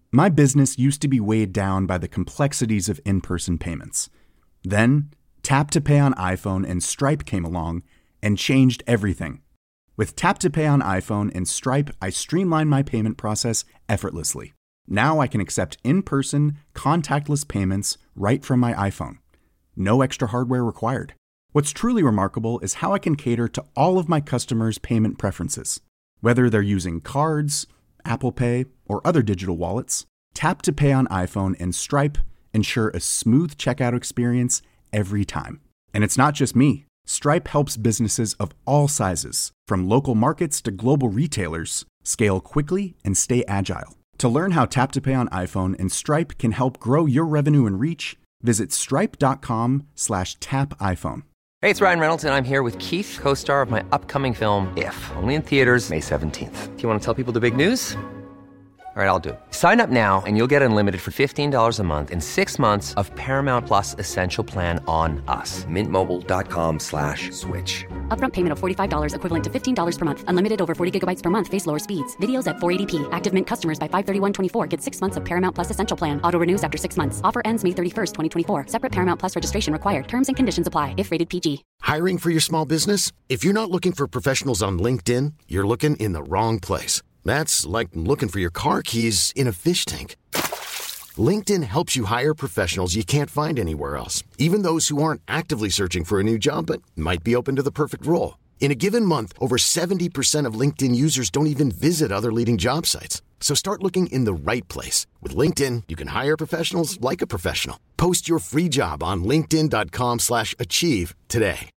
My business used to be weighed down by the complexities of in-person payments. Then, Tap to Pay on iPhone and Stripe came along and changed everything. With Tap to Pay on iPhone and Stripe, I streamlined my payment process effortlessly. Now I can accept in-person, contactless payments right from my iPhone. No extra hardware required. What's truly remarkable is how I can cater to all of my customers' payment preferences. Whether they're using cards, Apple Pay, or other digital wallets, Tap to Pay on iPhone and Stripe ensure a smooth checkout experience every time. And it's not just me. Stripe helps businesses of all sizes, from local markets to global retailers, scale quickly and stay agile. To learn how Tap to Pay on iPhone and Stripe can help grow your revenue and reach, visit stripe.com/tapiphone. Hey, it's Ryan Reynolds, and I'm here with Keith, co-star of my upcoming film, If, only in theaters May 17th. Do you want to tell people the big news? All right, I'll do it. Sign up now and you'll get unlimited for $15 a month and 6 months of Paramount Plus Essential Plan on us. MintMobile.com/switch. Upfront payment of $45 equivalent to $15 per month. Unlimited over 40 gigabytes per month. Face lower speeds. Videos at 480p. Active Mint customers by 531.24 get 6 months of Paramount Plus Essential Plan. Auto renews after 6 months. Offer ends May 31st, 2024. Separate Paramount Plus registration required. Terms and conditions apply if rated PG. Hiring for your small business? If you're not looking for professionals on LinkedIn, you're looking in the wrong place. That's like looking for your car keys in a fish tank. LinkedIn helps you hire professionals you can't find anywhere else, even those who aren't actively searching for a new job but might be open to the perfect role. In a given month, over 70% of LinkedIn users don't even visit other leading job sites. So start looking in the right place. With LinkedIn, you can hire professionals like a professional. Post your free job on linkedin.com/achieve today.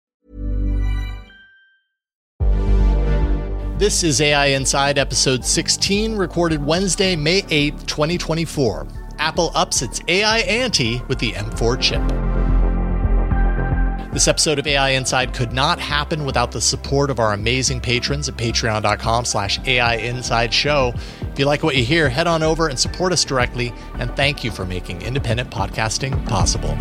This is AI Inside, episode 16, recorded Wednesday, May 8th, 2024. Apple ups its AI ante with the M4 chip. This episode of AI Inside could not happen without the support of our amazing patrons at patreon.com/AI Inside Show. If you like what you hear, head on over and support us directly, and thank you for making independent podcasting possible.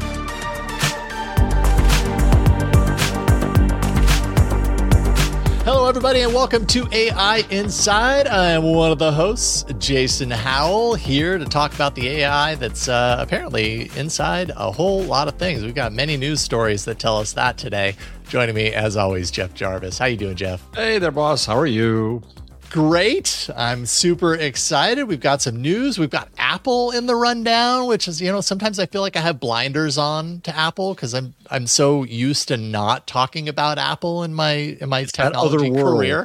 Hello, everybody, and welcome to AI Inside. I am one of the hosts, Jason Howell, here to talk about the AI that's apparently inside a whole lot of things. We've got many news stories that tell us that today. Joining me, as always, Jeff Jarvis. How you doing, Jeff? Hey there, boss. How are you? Great. I'm super excited. We've got some news. We've got Apple in the rundown, which is, sometimes I feel like I have blinders on to Apple because I'm so used to not talking about Apple in my technology career.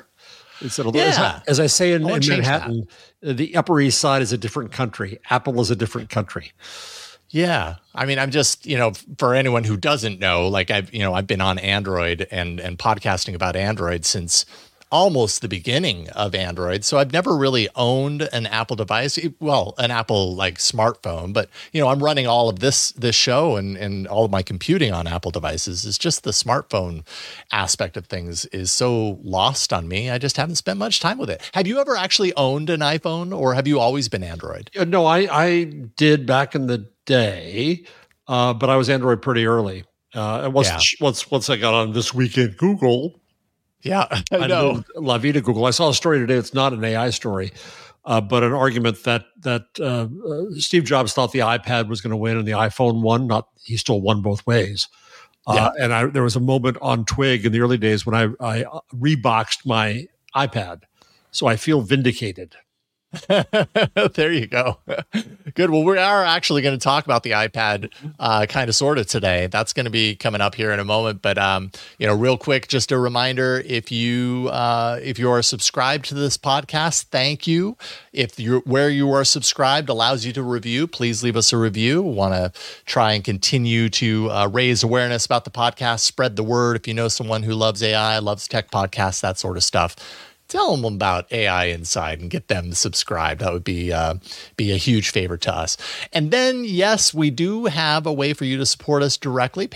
As I say in Manhattan, the Upper East Side is a different country. Apple is a different country. Yeah. I mean, I'm just, for anyone who doesn't know, like I've been on Android and podcasting about Android since almost the beginning of Android. So I've never really owned an Apple device, an Apple like smartphone, but I'm running all of this show and all of my computing on Apple devices. It's just the smartphone aspect of things is so lost on me. I just haven't spent much time with it. Have you ever actually owned an iPhone, or have you always been Android? No, I did back in the day, but I was Android pretty early. And once I got on This Week in Google, yeah, I know. La Vida Google. I saw a story today. It's not an AI story, but an argument that Steve Jobs thought the iPad was going to win and the iPhone won. He still won both ways. And there was a moment on Twig in the early days when I reboxed my iPad, so I feel vindicated. There you go. Good. Well, we are actually going to talk about the iPad kind of sort of today. That's going to be coming up here in a moment. But, real quick, just a reminder, if you are subscribed to this podcast, thank you. If where you are subscribed allows you to review, please leave us a review. We want to try and continue to raise awareness about the podcast, spread the word. If you know someone who loves AI, loves tech podcasts, that sort of stuff, tell them about AI Inside and get them subscribed. That would be a huge favor to us. And then, yes, we do have a way for you to support us directly.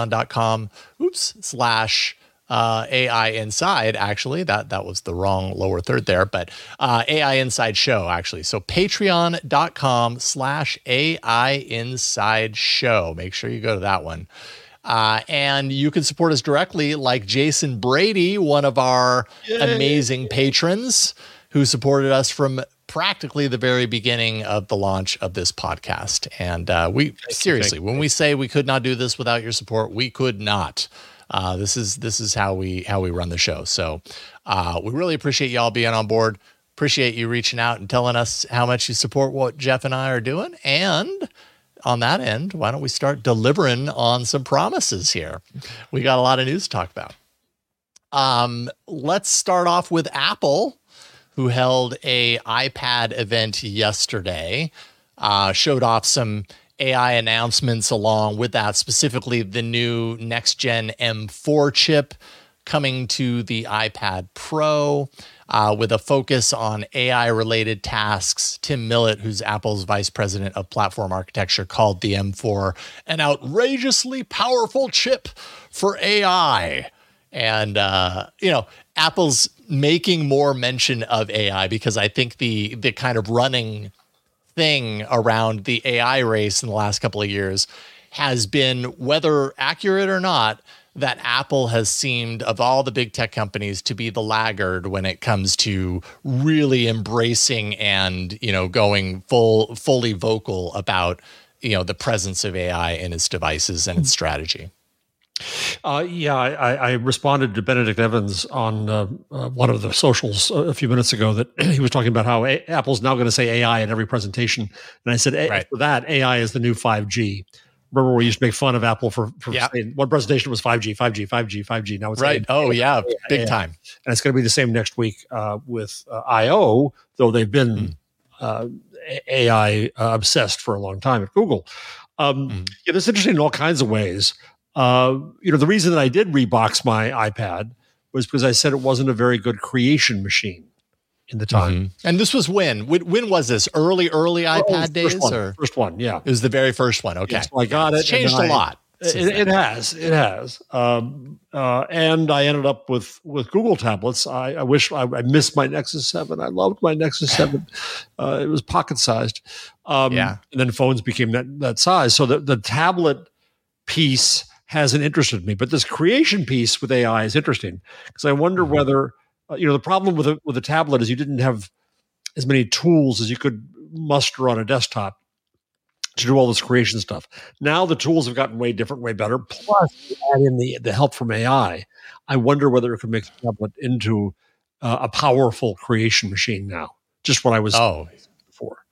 Patreon.com/AI Inside. Actually, that was the wrong lower third there, but AI Inside Show, actually. So Patreon.com/AI Inside Show. Make sure you go to that one. And you can support us directly, like Jason Brady, one of our amazing patrons who supported us from practically the very beginning of the launch of this podcast. And when we say we could not do this without your support, we could not. This is how we run the show. So we really appreciate y'all being on board. Appreciate you reaching out and telling us how much you support what Jeff and I are doing. And on that end, why don't we start delivering on some promises here? We got a lot of news to talk about. Let's start off with Apple, who held a iPad event yesterday, showed off some AI announcements along with that, specifically the new next-gen M4 chip coming to the iPad Pro, with a focus on AI-related tasks. Tim Millett, who's Apple's vice president of platform architecture, called the M4 an outrageously powerful chip for AI. And, Apple's making more mention of AI because I think the kind of running thing around the AI race in the last couple of years has been, whether accurate or not, that Apple has seemed, of all the big tech companies, to be the laggard when it comes to really embracing and, going fully vocal about, the presence of AI in its devices and its strategy. I responded to Benedict Evans on one of the socials a few minutes ago that he was talking about how Apple's now going to say AI in every presentation. And I said, for that, AI is the new 5G. Remember we used to make fun of Apple for saying one presentation was 5G. Now it's right. AI, big time. And it's going to be the same next week with I/O, though they've been AI obsessed for a long time at Google. It's interesting in all kinds of ways. The reason that I did rebox my iPad was because I said it wasn't a very good creation machine in the time. And this was when was this? Early iPad days? First one, yeah. It was the very first one. Okay. Yeah, so I got it. It's changed a lot. It has. And I ended up with Google tablets. I wish I missed my Nexus 7. I loved my Nexus 7. It was pocket sized. And then phones became that size. So the tablet piece hasn't interested me, but this creation piece with AI is interesting because I wonder whether, the problem with a tablet is you didn't have as many tools as you could muster on a desktop to do all this creation stuff. Now the tools have gotten way different, way better. Plus, add in the help from AI. I wonder whether it could make the tablet into a powerful creation machine now. Just what I was before.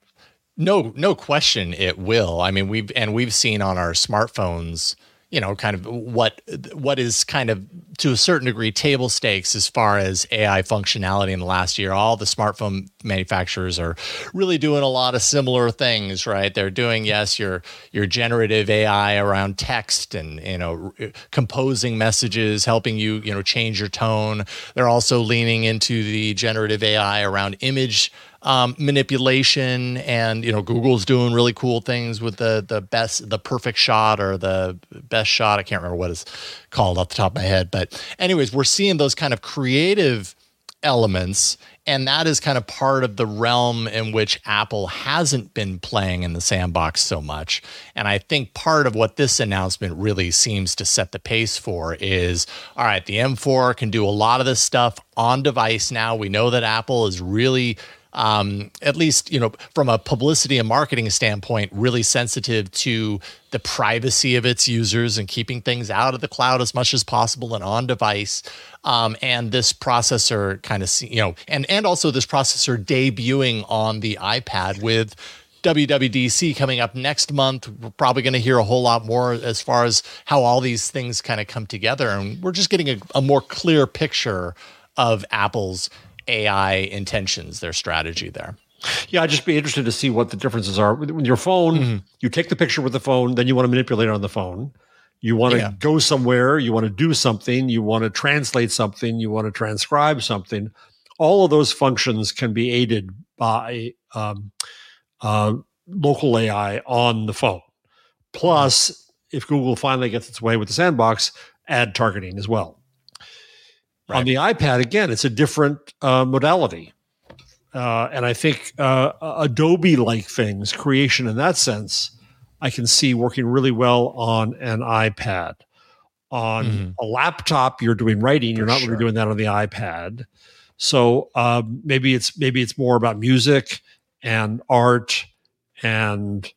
No question it will. I mean, we've seen on our smartphones, kind of what is kind of to a certain degree table stakes as far as AI functionality in the last year. All the smartphone manufacturers are really doing a lot of similar things, right? They're doing, your generative AI around text and, composing messages, helping you, change your tone. They're also leaning into the generative AI around image manipulation, and Google's doing really cool things with the perfect shot or the best shot. I can't remember what it's called off the top of my head, but anyways, we're seeing those kind of creative elements, and that is kind of part of the realm in which Apple hasn't been playing in the sandbox so much. And I think part of what this announcement really seems to set the pace for is, all right, the M4 can do a lot of this stuff on device now. We know that Apple is really at least, from a publicity and marketing standpoint, really sensitive to the privacy of its users and keeping things out of the cloud as much as possible and on device. And this processor kind of, and also this processor debuting on the iPad with WWDC coming up next month. We're probably going to hear a whole lot more as far as how all these things kind of come together. And we're just getting a more clear picture of Apple's AI intentions, their strategy there. Yeah, I'd just be interested to see what the differences are. With your phone, you take the picture with the phone, then you want to manipulate it on the phone. You want to go somewhere, you want to do something, you want to translate something, you want to transcribe something. All of those functions can be aided by local AI on the phone. Plus, if Google finally gets its way with the sandbox, ad targeting as well. Right. On the iPad, again, it's a different modality. And I think Adobe-like things, creation in that sense, I can see working really well on an iPad. On a laptop, you're doing writing. You're not really doing that on the iPad. So maybe it's more about music and art and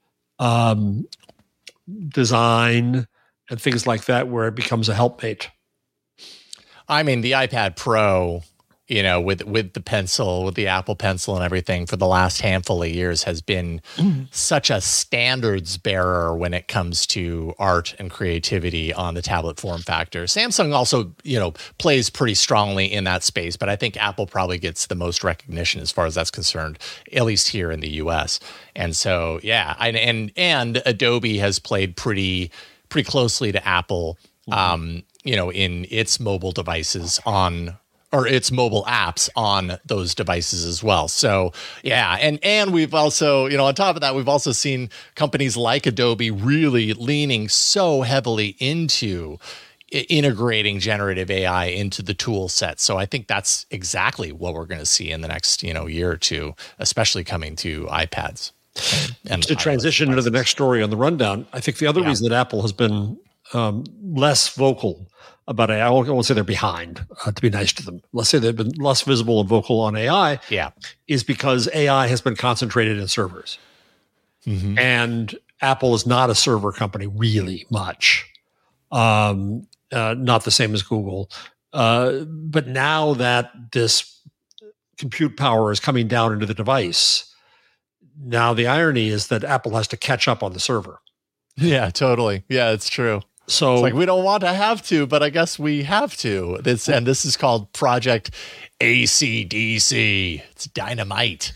design and things like that, where it becomes a helpmate. I mean, the iPad Pro, with the pencil, with the Apple Pencil and everything for the last handful of years has been such a standards bearer when it comes to art and creativity on the tablet form factor. Samsung also, plays pretty strongly in that space, but I think Apple probably gets the most recognition as far as that's concerned, at least here in the US. And so, yeah, and Adobe has played pretty closely to Apple, in its mobile devices or its mobile apps on those devices as well. So yeah, and we've also, on top of that, we've also seen companies like Adobe really leaning so heavily into integrating generative AI into the tool set. So I think that's exactly what we're going to see in the next, year or two, especially coming to iPads. And to transition into the next story on the rundown, I think the other reason that Apple has been less vocal about AI, I won't say they're behind, to be nice to them. Let's say they've been less visible and vocal on AI, is because AI has been concentrated in servers. Mm-hmm. And Apple is not a server company really much. Not the same as Google. But now that this compute power is coming down into the device, now the irony is that Apple has to catch up on the server. Yeah, totally. Yeah, it's true. So it's like, we don't want to have to, but I guess we have to. This is called Project AC/DC. It's dynamite.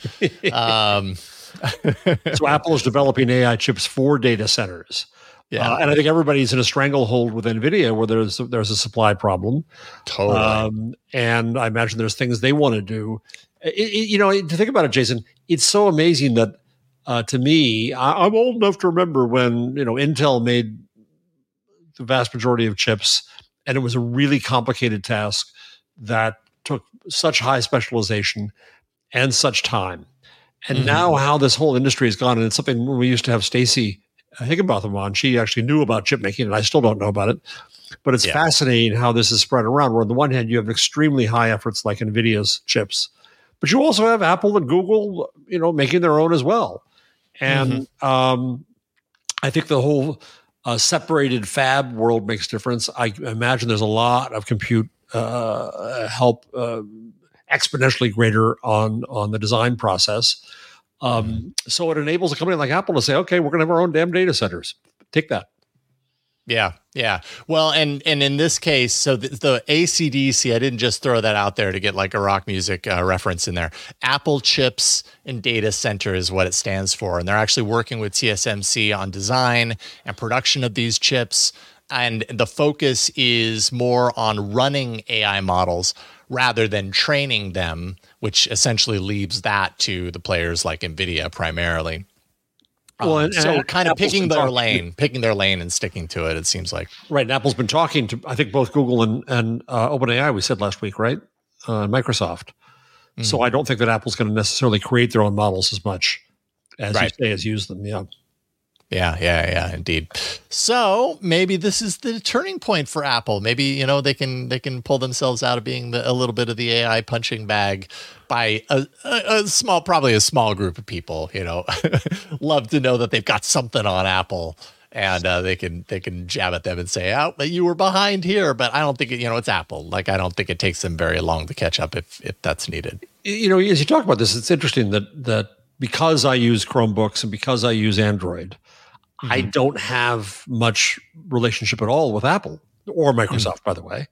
So Apple is developing AI chips for data centers. Yeah, and I think everybody's in a stranglehold with NVIDIA where there's a supply problem. Totally. And I imagine there's things they want to do. To think about it, Jason, it's so amazing that to me, I'm old enough to remember when Intel made the vast majority of chips, and it was a really complicated task that took such high specialization and such time. And now how this whole industry has gone, and it's something when we used to have Stacy Higginbotham on, she actually knew about chip making, and I still don't know about it. But it's fascinating how this is spread around, where on the one hand, you have extremely high efforts like NVIDIA's chips, but you also have Apple and Google, making their own as well. And I think the whole separated fab world makes a difference. I imagine there's a lot of compute help exponentially greater on the design process. So it enables a company like Apple to say, okay, we're going to have our own damn data centers. Take that. Yeah. Well, and in this case, so the AC/DC, I didn't just throw that out there to get like a rock music reference in there. Apple Chips and Data Center is what it stands for. And they're actually working with TSMC on design and production of these chips. And the focus is more on running AI models rather than training them, which essentially leaves that to the players like NVIDIA primarily. Well, so kind of picking their lane and sticking to it, it seems like. Right. And Apple's been talking to, I think, both Google and OpenAI, we said last week, right? Microsoft. Mm-hmm. So I don't think that Apple's going to necessarily create their own models as much as you say, as use them. Yeah. Yeah, indeed. So maybe this is the turning point for Apple. Maybe, they can pull themselves out of being a little bit of the AI punching bag by probably a small group of people, love to know that they've got something on Apple and they can jab at them and say, oh, but you were behind here. But I don't think it's Apple. Like, I don't think it takes them very long to catch up if that's needed. As you talk about this, it's interesting that because I use Chromebooks and because I use Android, I don't have much relationship at all with Apple or Microsoft, by the way.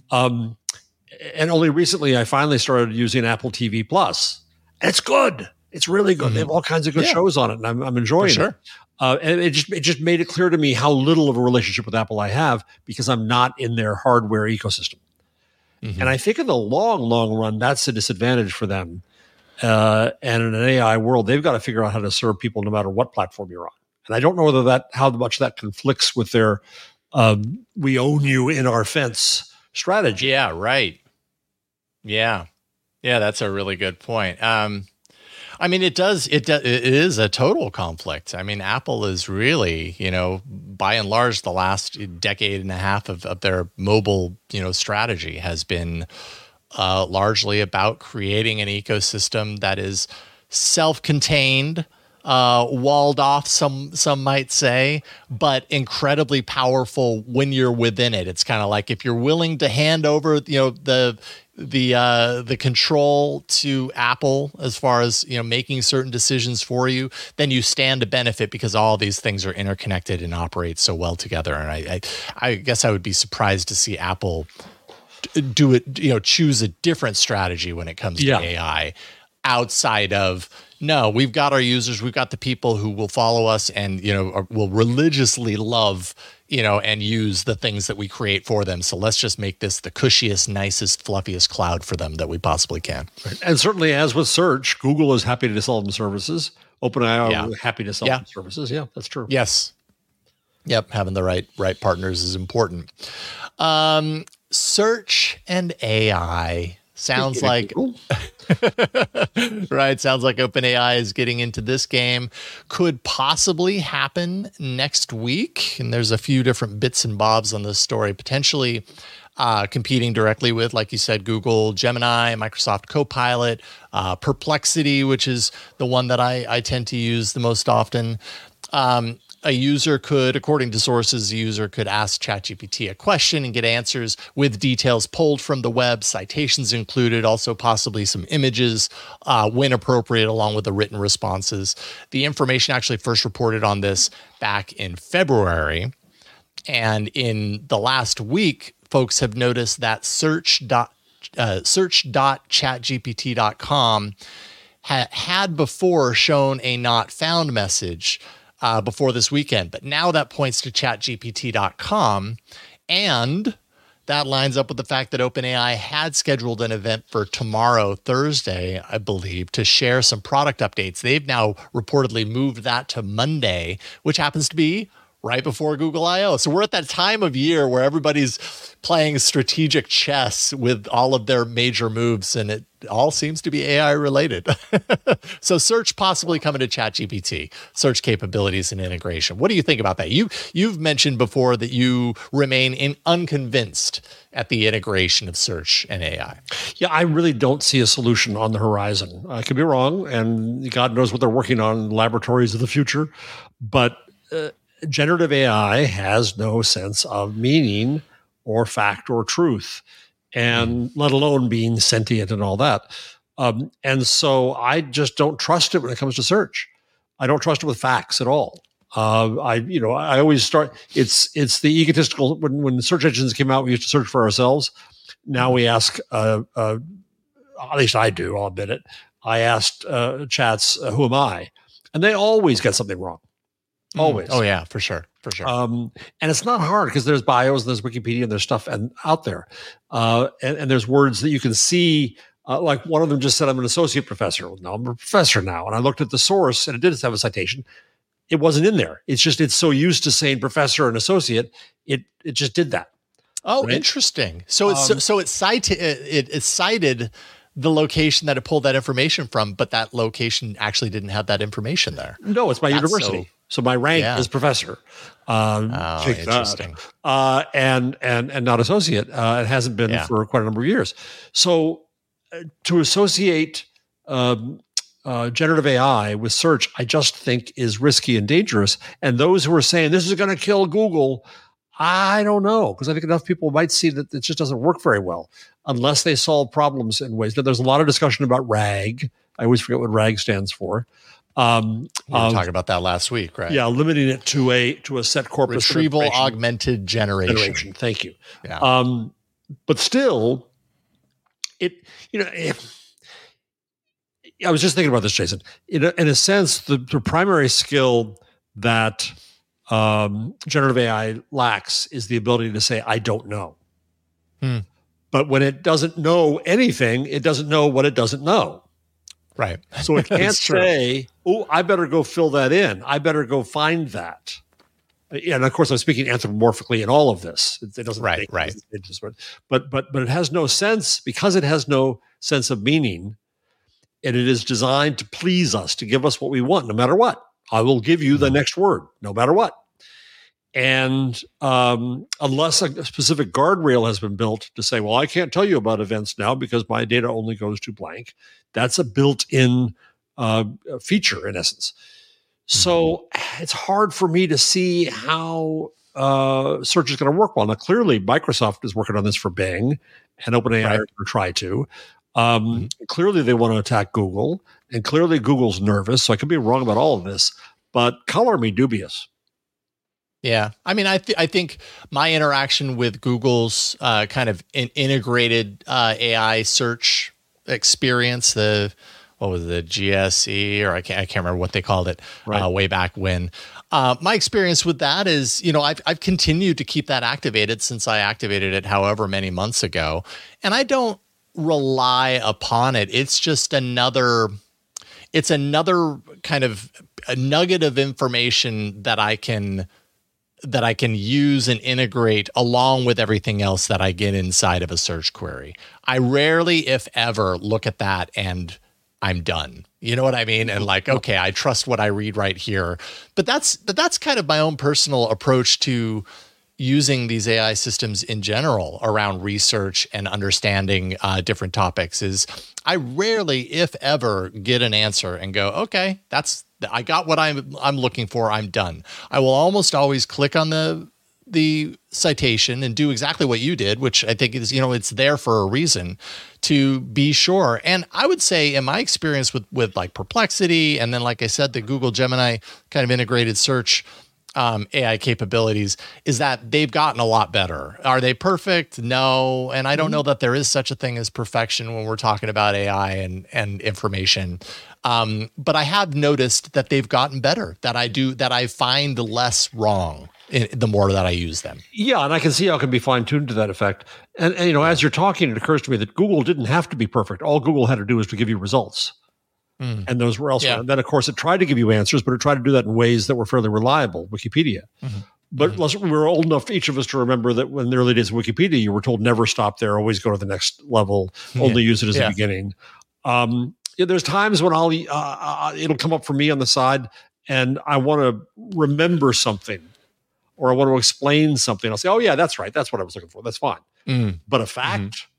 And only recently I finally started using Apple TV Plus. And it's good. It's really good. They have all kinds of good shows on it, and I'm enjoying it. And it just made it clear to me how little of a relationship with Apple I have because I'm not in their hardware ecosystem. And I think in the long, long run, that's a disadvantage for them. And in an AI world, they've got to figure out how to serve people no matter what platform you're on. And I don't know whether how much that conflicts with their "we own you in our fence" strategy. Yeah, right. Yeah, that's a really good point. I mean, it is a total conflict. I mean, Apple is really, by and large, the last decade and a half of their mobile, strategy has been largely about creating an ecosystem that is self-contained, walled off, some might say, but incredibly powerful when you're within it. It's kind of like if you're willing to hand over, the control to Apple as far as, making certain decisions for you, then you stand to benefit because all these things are interconnected and operate so well together. And I guess I would be surprised to see Apple do it, choose a different strategy when it comes to AI outside of, no, we've got our users, we've got the people who will follow us and, will religiously love, and use the things that we create for them. So let's just make this the cushiest, nicest, fluffiest cloud for them that we possibly can. Right. And certainly, as with search, Google is happy to sell them services. OpenAI are happy to sell them services. Yeah, that's true. Yes. Yep. Having the right partners is important. Search and AI sounds like right. Sounds like OpenAI is getting into this game. Could possibly happen next week. And there's a few different bits and bobs on this story, potentially competing directly with, like you said, Google Gemini, Microsoft Copilot, Perplexity, which is the one that I tend to use the most often. A user could, according to sources, ask ChatGPT a question and get answers with details pulled from the web, citations included, also possibly some images when appropriate, along with the written responses. The information actually first reported on this back in February. And in the last week, folks have noticed that search.chatgpt.com had before shown a not found message before this weekend. But now that points to chatgpt.com. And that lines up with the fact that OpenAI had scheduled an event for tomorrow, Thursday, I believe, to share some product updates. They've now reportedly moved that to Monday, which happens to be right before Google I/O. So we're at that time of year where everybody's playing strategic chess with all of their major moves, and it all seems to be AI related. So search possibly coming to ChatGPT, search capabilities and integration. What do you think about that? You've mentioned before that you remain unconvinced at the integration of search and AI. Yeah, I really don't see a solution on the horizon. I could be wrong, and God knows what they're working on in laboratories of the future, but generative AI has no sense of meaning or fact or truth, and let alone being sentient and all that. And so I just don't trust it when it comes to search. I don't trust it with facts at all. I always start. It's the egotistical. When the search engines came out, we used to search for ourselves. Now we ask. At least I do. I'll admit it. I asked chats, "Who am I?" And they always get something wrong. Always. Oh yeah, for sure. And it's not hard because there's bios and there's Wikipedia and there's stuff out there. And there's words that you can see. Like one of them just said, I'm an associate professor. Well, no, I'm a professor now. And I looked at the source and it did have a citation. It wasn't in there. It's just, it's so used to saying professor and associate. It just did that. Oh, right? Interesting. So it cited the location that it pulled that information from, but that location actually didn't have that information there. No, it's my university. So my rank is professor. Interesting. And not associate. It hasn't been for quite a number of years. So to associate generative AI with search, I just think is risky and dangerous. And those who are saying this is going to kill Google, I don't know, because I think enough people might see that it just doesn't work very well unless they solve problems in ways. Now, there's a lot of discussion about RAG. I always forget what RAG stands for. We were talking about that last week, right? Yeah, limiting it to a set corpus. Retrieval augmented generation. Thank you. Yeah. But still, I was just thinking about this, Jason. In a sense, the primary skill that generative AI lacks is the ability to say, I don't know. But when it doesn't know anything, it doesn't know what it doesn't know. Right. So it can't say, oh, I better go fill that in. I better go find that. And of course, I'm speaking anthropomorphically in all of this. It doesn't. Right. But it has no sense, because it has no sense of meaning, and it is designed to please us, to give us what we want, no matter what. I will give you the next word, no matter what. And unless a specific guardrail has been built to say, well, I can't tell you about events now because my data only goes to blank, that's a built-in feature in essence. So it's hard for me to see how search is going to work well. Now, clearly, Microsoft is working on this for Bing, and OpenAI are going to try to. Clearly, they want to attack Google, and clearly, Google's nervous. So I could be wrong about all of this, but color me dubious. Yeah. I mean, I think my interaction with Google's kind of integrated AI search experience, what was the GSE, or I can't remember what they called it way back when. My experience with that is, I've continued to keep that activated since I activated it however many months ago. And I don't rely upon it. It's just another kind of a nugget of information that I can use and integrate along with everything else that I get inside of a search query. I rarely, if ever, look at that and I'm done. You know what I mean? And like, okay, I trust what I read right here. But that's kind of my own personal approach to using these AI systems in general around research and understanding different topics. Is I rarely, if ever, get an answer and go, okay, I got what I'm looking for. I'm done. I will almost always click on the citation and do exactly what you did, which I think is, it's there for a reason to be sure. And I would say in my experience with like Perplexity, and then, like I said, the Google Gemini kind of integrated search AI capabilities, is that they've gotten a lot better. Are they perfect? No. And I don't know that there is such a thing as perfection when we're talking about AI and information. But I have noticed that they've gotten better, that I find less wrong the more that I use them. Yeah, and I can see how it can be fine-tuned to that effect. And as you're talking, it occurs to me that Google didn't have to be perfect. All Google had to do was to give you results. And those were elsewhere. Yeah. And then, of course, it tried to give you answers, but it tried to do that in ways that were fairly reliable, Wikipedia. But we're old enough, each of us, to remember that when the early days of Wikipedia, you were told never stop there, always go to the next level, only use it as the beginning. There's times when it'll come up for me on the side, and I want to remember something, or I want to explain something. I'll say, oh, yeah, that's right. That's what I was looking for. That's fine. But a fact,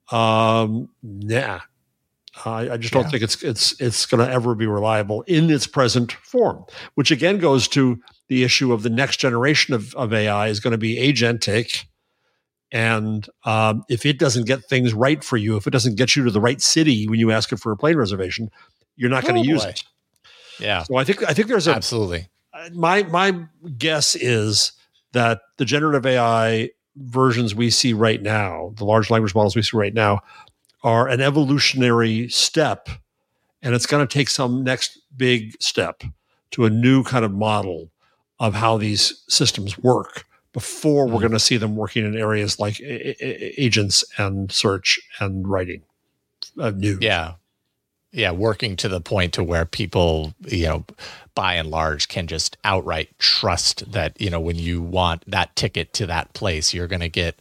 nah. I just don't think it's going to ever be reliable in its present form, which again goes to the issue of the next generation of AI is going to be agentic. And if it doesn't get things right for you, if it doesn't get you to the right city when you ask it for a plane reservation, you're not going to use it. Yeah. So I think there's absolutely. My guess is that the generative AI versions we see right now, the large language models we see right now, are an evolutionary step, and it's going to take some next big step to a new kind of model of how these systems work before we're going to see them working in areas like agents and search and writing news. Yeah, working to the point to where people, by and large, can just outright trust that, when you want that ticket to that place, you're going to get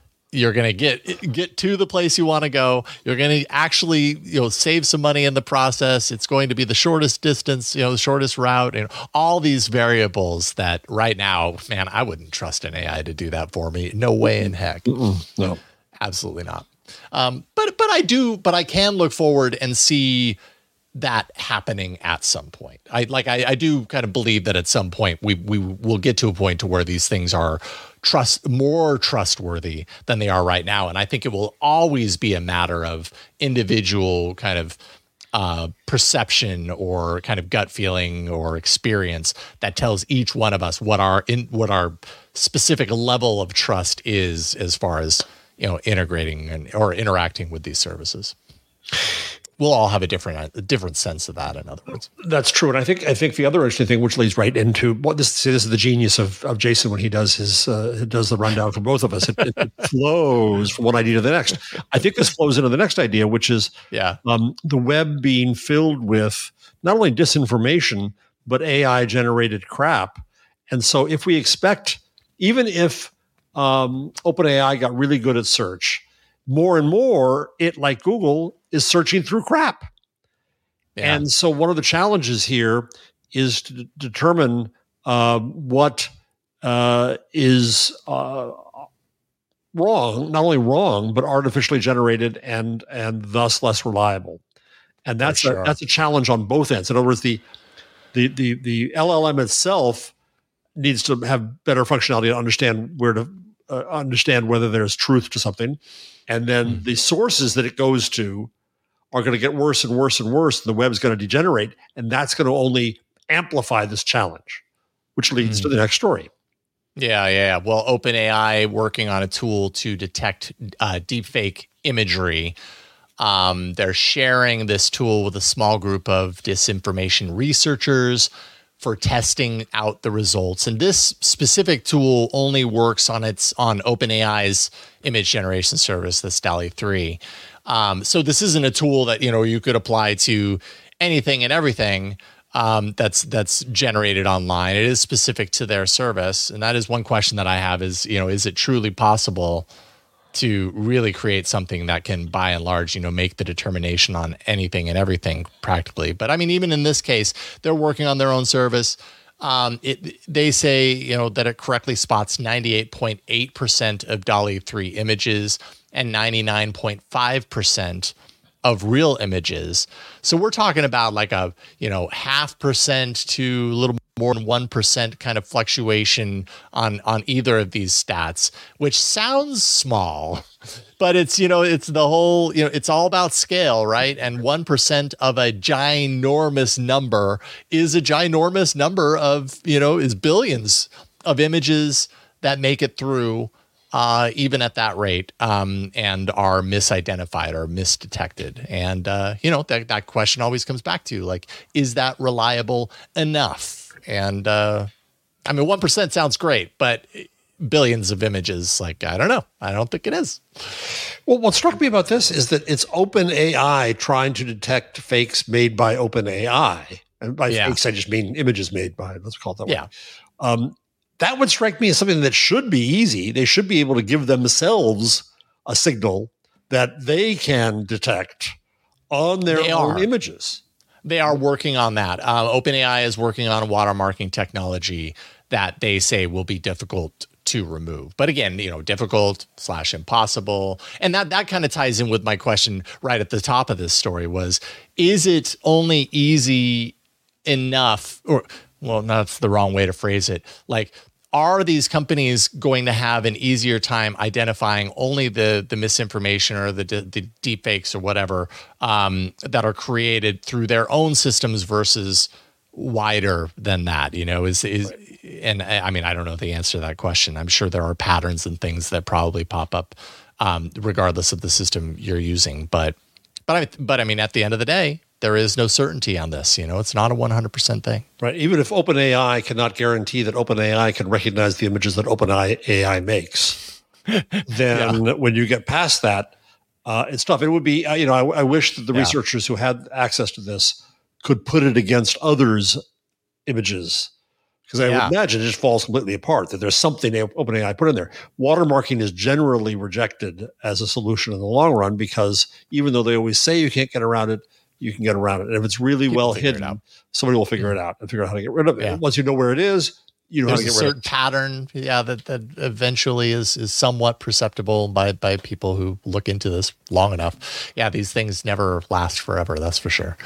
to the place you want to go. You're going to actually, save some money in the process. It's going to be the shortest distance, the shortest route, and all these variables that right now, man, I wouldn't trust an AI to do that for me. No way in heck. No, absolutely not. But I can look forward and see that happening at some point. I do kind of believe that at some point we will get to a point to where these things are more trustworthy than they are right now. And I think it will always be a matter of individual kind of perception or kind of gut feeling or experience that tells each one of us what our specific level of trust is as far as, integrating or interacting with these services. We'll all have a different sense of that, in other words. That's true. And I think the other interesting thing, which leads right into what this is the genius of Jason when he does the rundown for both of us. It flows from one idea to the next. I think this flows into the next idea, which is the web being filled with not only disinformation, but AI generated crap. And so if we expect, even if OpenAI got really good at search, more and more, it, like Google, is searching through crap. Yeah. And so one of the challenges here is to determine what is wrong, not only wrong, but artificially generated and thus less reliable. And that's that's a challenge on both ends. In other words, the LLM itself needs to have better functionality to understand where to understand whether there's truth to something, and then the sources that it goes to are going to get worse and worse and worse. And the web's going to degenerate, and that's going to only amplify this challenge, which leads to the next story. Yeah. Well, OpenAI working on a tool to detect deepfake imagery. They're sharing this tool with a small group of disinformation researchers for testing out the results. And this specific tool only works on OpenAI's image generation service, this DALL-E 3. So this isn't a tool that, you could apply to anything and everything that's generated online. It is specific to their service. And that is one question that I have is it truly possible to really create something that can, by and large, make the determination on anything and everything practically? But I mean, even in this case, they're working on their own service. They say, that it correctly spots 98.8% of DALL-E 3 images and 99.5% of real images. So we're talking about like a, 0.5% to a little more than 1% kind of fluctuation on either of these stats, which sounds small, but it's, it's the whole, it's all about scale, right? And 1% of a ginormous number is a ginormous number of, is billions of images that make it through even at that rate, and are misidentified or misdetected. And, that question always comes back to, like, is that reliable enough? And, 1% sounds great, but billions of images, like, I don't know. I don't think it is. Well, what struck me about this is that it's OpenAI trying to detect fakes made by OpenAI. And by fakes, I just mean images made by, let's call it that way. That would strike me as something that should be easy. They should be able to give themselves a signal that they can detect on their own images. They are working on that. OpenAI is working on a watermarking technology that they say will be difficult to remove. But again, difficult / impossible. And that kind of ties in with my question right at the top of this story was, is it only easy enough, or, well, that's the wrong way to phrase it. Like, are these companies going to have an easier time identifying only the misinformation or the deep fakes or whatever that are created through their own systems versus wider than that? And I mean, I don't know the answer to that question. I'm sure there are patterns and things that probably pop up regardless of the system you're using. But I mean, at the end of the day, there is no certainty on this. It's not a 100% thing. Right. Even if OpenAI cannot guarantee that OpenAI can recognize the images that OpenAI makes, then when you get past that, it's tough. It would be, I wish that the researchers who had access to this could put it against others' images, because I would imagine it just falls completely apart, that there's something OpenAI put in there. Watermarking is generally rejected as a solution in the long run, because even though they always say you can't get around it, you can get around it. And if it's really well hidden, somebody will figure it out and figure out how to get rid of it. Once you know where it is, you know how to get rid of it. There's a certain pattern, that eventually is somewhat perceptible by people who look into this long enough. Yeah, these things never last forever, that's for sure.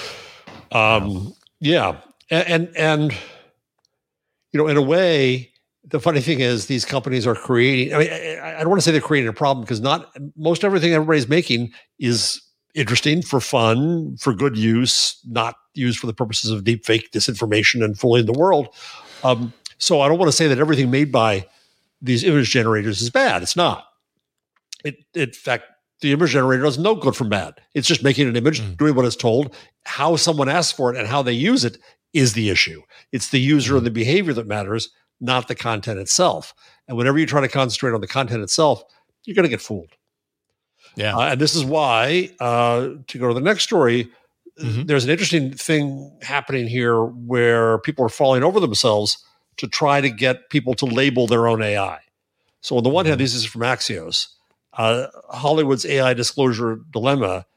Yeah. And in a way, the funny thing is these companies are creating, I don't want to say they're creating a problem, because not most everything everybody's making is interesting for fun, for good use, not used for the purposes of deepfake disinformation and fooling the world. So I don't want to say that everything made by these image generators is bad. It's not. In fact, the image generator doesn't know good from bad. It's just making an image, doing what it's told. How someone asks for it and how they use it is the issue. It's the user and the behavior that matters, not the content itself. And whenever you try to concentrate on the content itself, you're going to get fooled. Yeah. And this is why, to go to the next story, there's an interesting thing happening here where people are falling over themselves to try to get people to label their own AI. So on the one hand, this is from Axios, Hollywood's AI disclosure dilemma.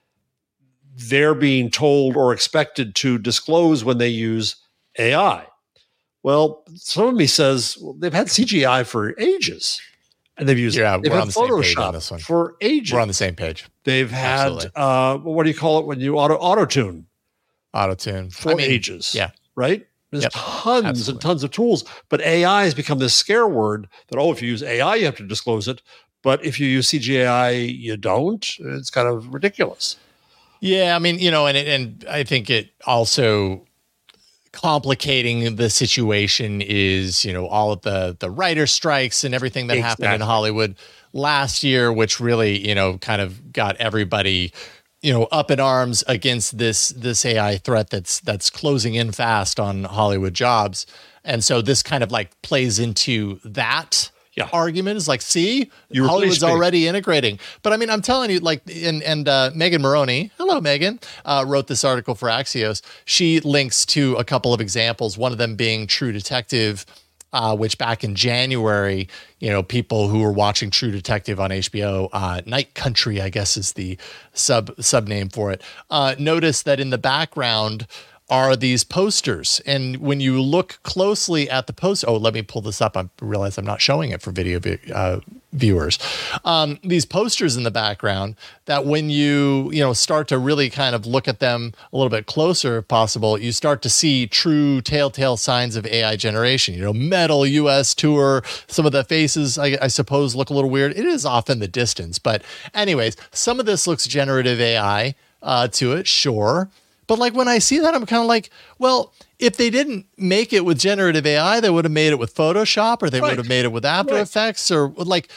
They're being told or expected to disclose when they use AI. Well, some of me says they've had CGI for ages. And they've used we're had on the same page on Photoshop this one. for ages. We're on the same page. They've had what do you call it when you auto-tune? Auto-tune. For ages. Yeah. Right? There's tons and tons of tools. But AI has become this scare word that, if you use AI, you have to disclose it. But if you use CGI, you don't. It's kind of ridiculous. Yeah, I mean, and I think it also complicating the situation is, all of the writer strikes and everything that happened in Hollywood last year, which really, kind of got everybody, up in arms against this AI threat that's closing in fast on Hollywood jobs. And so this kind of like plays into that argument. Is like, see, Hollywood's already integrating. But I mean, I'm telling you, like, and Megan Moroney, hello, Megan, wrote this article for Axios. She links to a couple of examples, one of them being True Detective, which back in January, people who were watching True Detective on HBO, Night Country, I guess is the sub name for it, noticed that in the background are these posters. And when you look closely at the post, let me pull this up. I realize I'm not showing it for video viewers. These posters in the background that when you start to really kind of look at them a little bit closer, if possible, you start to see true telltale signs of AI generation. Metal US tour, some of the faces, I suppose, look a little weird. It is off in the distance. But anyways, some of this looks generative AI to it, sure. But like when I see that, I'm kind of like, well, if they didn't make it with generative AI, they would have made it with Photoshop, or they would have made it with After Effects, or like,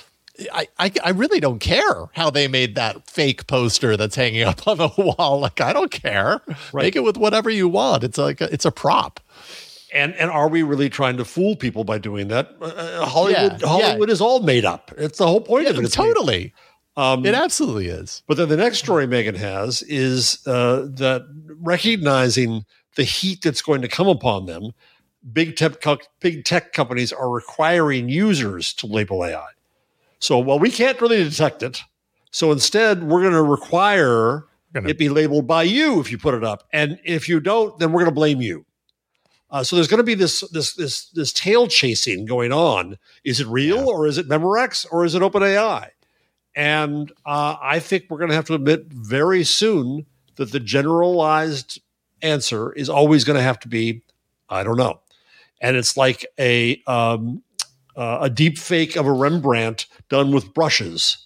I really don't care how they made that fake poster that's hanging up on the wall. Like, I don't care. Right. Make it with whatever you want. It's like it's a prop. And are we really trying to fool people by doing that? Hollywood is all made up. It's the whole point of it. It's totally. It absolutely is. But then the next story Megan has is that recognizing the heat that's going to come upon them, big tech companies are requiring users to label AI. So, we can't really detect it. So instead, we're going to require it be labeled by you if you put it up. And if you don't, then we're going to blame you. So there's going to be this tail chasing going on. Is it real or is it Memorex or is it OpenAI? And I think we're going to have to admit very soon that the generalized answer is always going to have to be, I don't know. And it's like a deep fake of a Rembrandt done with brushes.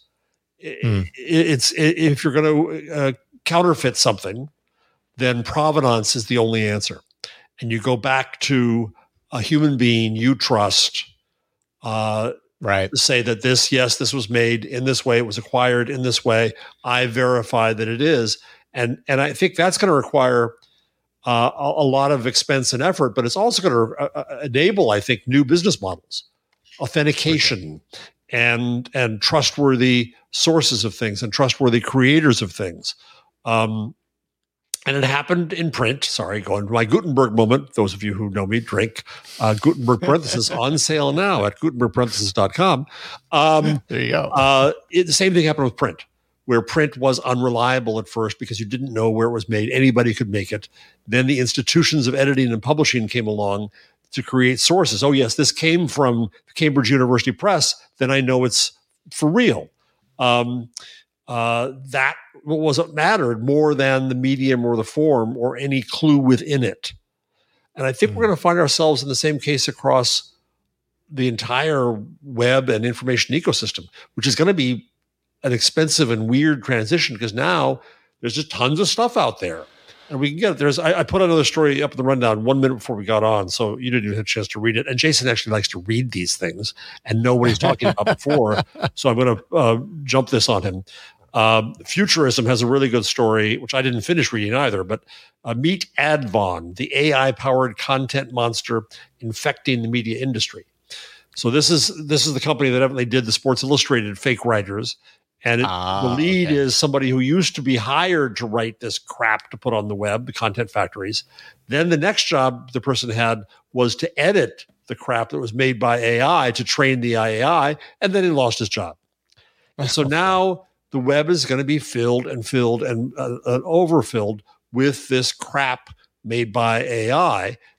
It's if you're going to counterfeit something, then provenance is the only answer. And you go back to a human being you trust, right? Say that this was made in this way, it was acquired in this way. I verify that it is, and I think that's going to require a lot of expense and effort, but it's also going to enable, I think, new business models, authentication, and trustworthy sources of things and trustworthy creators of things. And it happened in print. Sorry, going to my Gutenberg moment. Those of you who know me drink Gutenberg parenthesis on sale now at gutenbergparenthesis.com. There you go. The same thing happened with print, where print was unreliable at first because you didn't know where it was made. Anybody could make it. Then the institutions of editing and publishing came along to create sources. Oh, yes, this came from the Cambridge University Press. Then I know it's for real. That wasn't mattered more than the medium or the form or any clue within it. And I think we're going to find ourselves in the same case across the entire web and information ecosystem, which is going to be an expensive and weird transition because now there's just tons of stuff out there. And we can get it. I put another story up in the rundown 1 minute before we got on, so you didn't even have a chance to read it. And Jason actually likes to read these things and know what he's talking about before. So I'm going to jump this on him. Futurism has a really good story, which I didn't finish reading either, but meet Advon, the AI-powered content monster infecting the media industry. So this is the company that evidently did the Sports Illustrated fake writers. And the lead is somebody who used to be hired to write this crap to put on the web, the content factories. Then the next job the person had was to edit the crap that was made by AI to train the AI, and then he lost his job. And so now the web is going to be filled and overfilled with this crap made by AI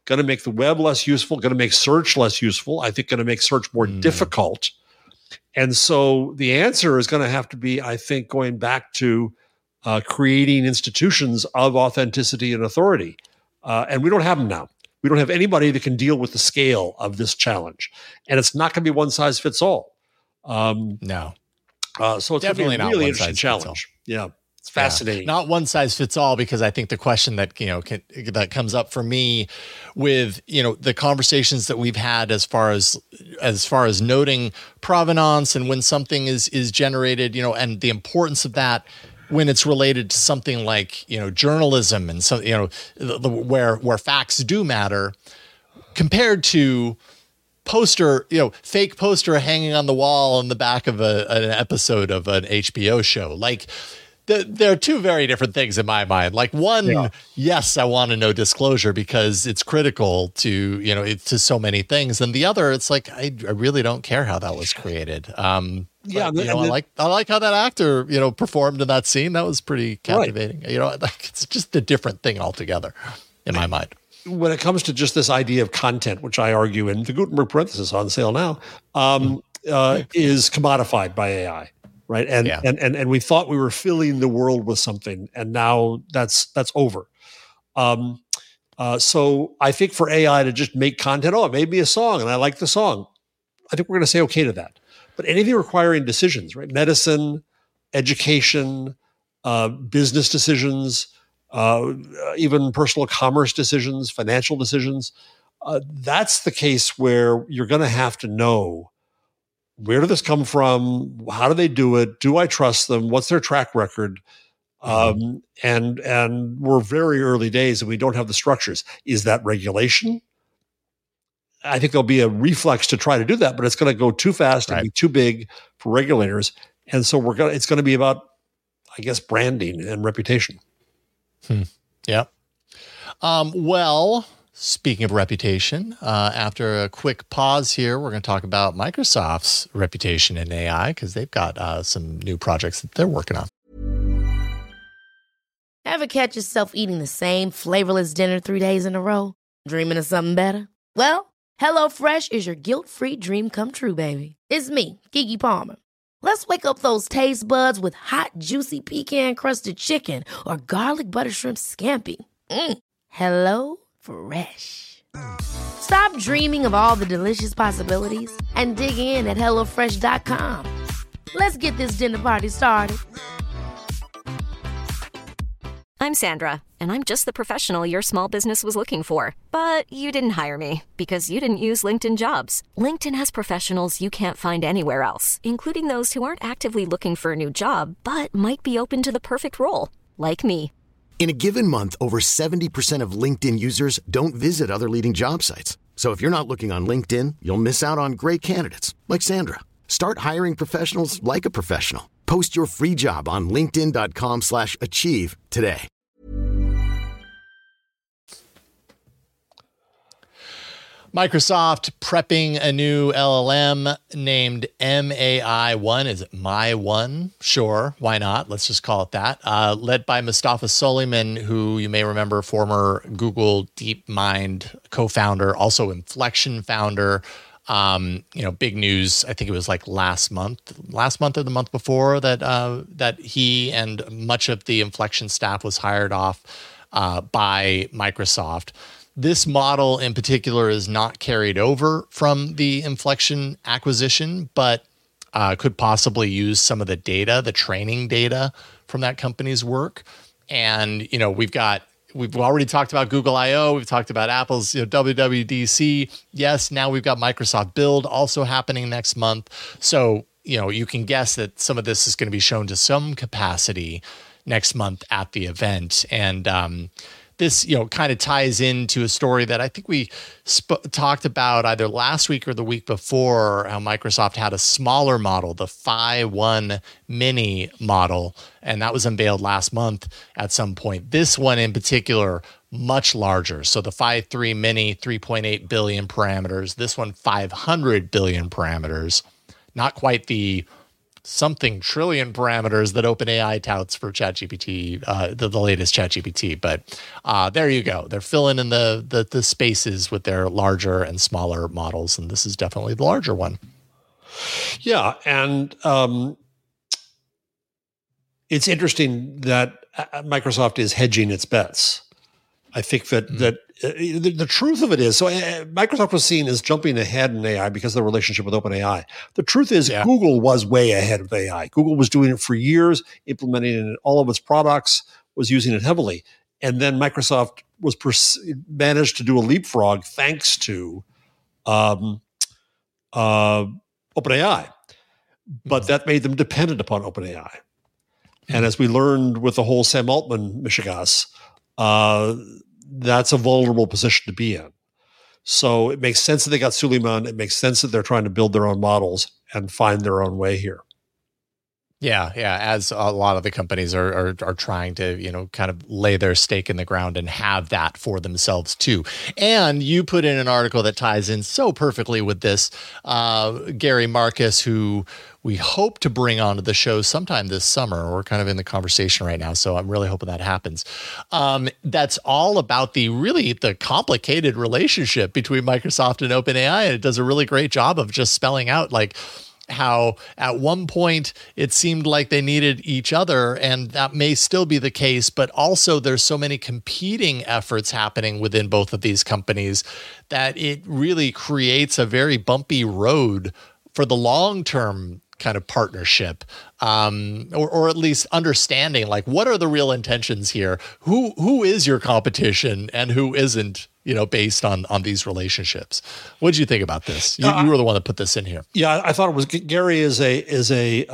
going to make the web less useful, going to make search less useful, I think going to make search more difficult. And so the answer is going to have to be, I think, going back to creating institutions of authenticity and authority. And we don't have them now. We don't have anybody that can deal with the scale of this challenge. And it's not going to be one size fits all. No. So it's definitely a really interesting challenge. Yeah. It's fascinating. Yeah. Not one size fits all, because I think the question that, that comes up for me with, the conversations that we've had as far as noting provenance and when something is generated, and the importance of that when it's related to something like, journalism and so, where facts do matter, compared to fake poster hanging on the wall in the back of an episode of an HBO show. Like, there are two very different things in my mind. Like, one, yes, I want to know disclosure because it's critical to, to so many things. And the other, it's like, I really don't care how that was created. I like how that actor, performed in that scene. That was pretty captivating. Right. It's just a different thing altogether in my mind. When it comes to just this idea of content, which I argue in the Gutenberg parenthesis on sale now, is commodified by AI. Right. And we thought we were filling the world with something, and now that's over. So I think for AI to just make content, it made me a song and I like the song, I think we're going to say okay to that. But anything requiring decisions, right? Medicine, education, business decisions, even personal commerce decisions, financial decisions, that's the case where you're going to have to know, where did this come from? How do they do it? Do I trust them? What's their track record? And we're very early days and we don't have the structures. Is that regulation? I think there'll be a reflex to try to do that, but it's going to go too fast and be too big for regulators. And so it's going to be about, I guess, branding and reputation. Yeah. Well, speaking of reputation, after a quick pause here, we're going to talk about Microsoft's reputation in AI, because they've got some new projects that they're working on. Ever catch yourself eating the same flavorless dinner 3 days in a row? Dreaming of something better? Well, HelloFresh is your guilt-free dream come true, baby. It's me, Keke Palmer. Let's wake up those taste buds with hot, juicy pecan-crusted chicken or garlic butter shrimp scampi. Hello Fresh. Stop dreaming of all the delicious possibilities and dig in at HelloFresh.com. Let's get this dinner party started. I'm Sandra, and I'm just the professional your small business was looking for. But you didn't hire me because you didn't use LinkedIn Jobs. LinkedIn has professionals you can't find anywhere else, including those who aren't actively looking for a new job, but might be open to the perfect role, like me. In a given month, over 70% of LinkedIn users don't visit other leading job sites. So if you're not looking on LinkedIn, you'll miss out on great candidates like Sandra. Start hiring professionals like a professional. Post your free job on linkedin.com/achieve today. Microsoft prepping a new LLM named MAI1. Is it My1? Sure, why not? Let's just call it that. Led by Mustafa Suleyman, who you may remember, former Google DeepMind co-founder, also Inflection founder. Big news. I think it was like last month or the month before that he and much of the Inflection staff was hired off by Microsoft. This model in particular is not carried over from the Inflection acquisition, but could possibly use some of the data, the training data from that company's work. And, we've already talked about Google I/O. We've talked about Apple's WWDC. Yes, now we've got Microsoft Build also happening next month. So, you can guess that some of this is going to be shown to some capacity next month at the event. And this, kind of ties into a story that I think we talked about either last week or the week before, how Microsoft had a smaller model, the Phi 1 Mini model, and that was unveiled last month at some point. This one in particular, much larger. So the Phi 3 Mini, 3.8 billion parameters. This one, 500 billion parameters. Not quite the something trillion parameters that OpenAI touts for ChatGPT, the latest ChatGPT. But there you go. They're filling in the spaces with their larger and smaller models, and this is definitely the larger one. Yeah, and it's interesting that Microsoft is hedging its bets. I think that the truth of it is, so Microsoft was seen as jumping ahead in AI because of the relationship with OpenAI. The truth is, Google was way ahead of AI. Google was doing it for years, implementing it in all of its products, was using it heavily, and then Microsoft was managed to do a leapfrog thanks to OpenAI, but that made them dependent upon OpenAI. And as we learned with the whole Sam Altman mishigas, that's a vulnerable position to be in. So it makes sense that they got Suleiman. It makes sense that they're trying to build their own models and find their own way here. Yeah. As a lot of the companies are trying to, kind of lay their stake in the ground and have that for themselves too. And you put in an article that ties in so perfectly with this. Gary Marcus, who we hope to bring onto the show sometime this summer. We're kind of in the conversation right now, so I'm really hoping that happens. That's all about the complicated relationship between Microsoft and OpenAI. And it does a really great job of just spelling out how at one point it seemed like they needed each other, and that may still be the case, but also there's so many competing efforts happening within both of these companies that it really creates a very bumpy road for the long-term kind of partnership, or at least understanding what are the real intentions here? Who is your competition and who isn't? Based on these relationships. What did you think about this? You were the one that put this in here. Yeah, I thought it was Gary is a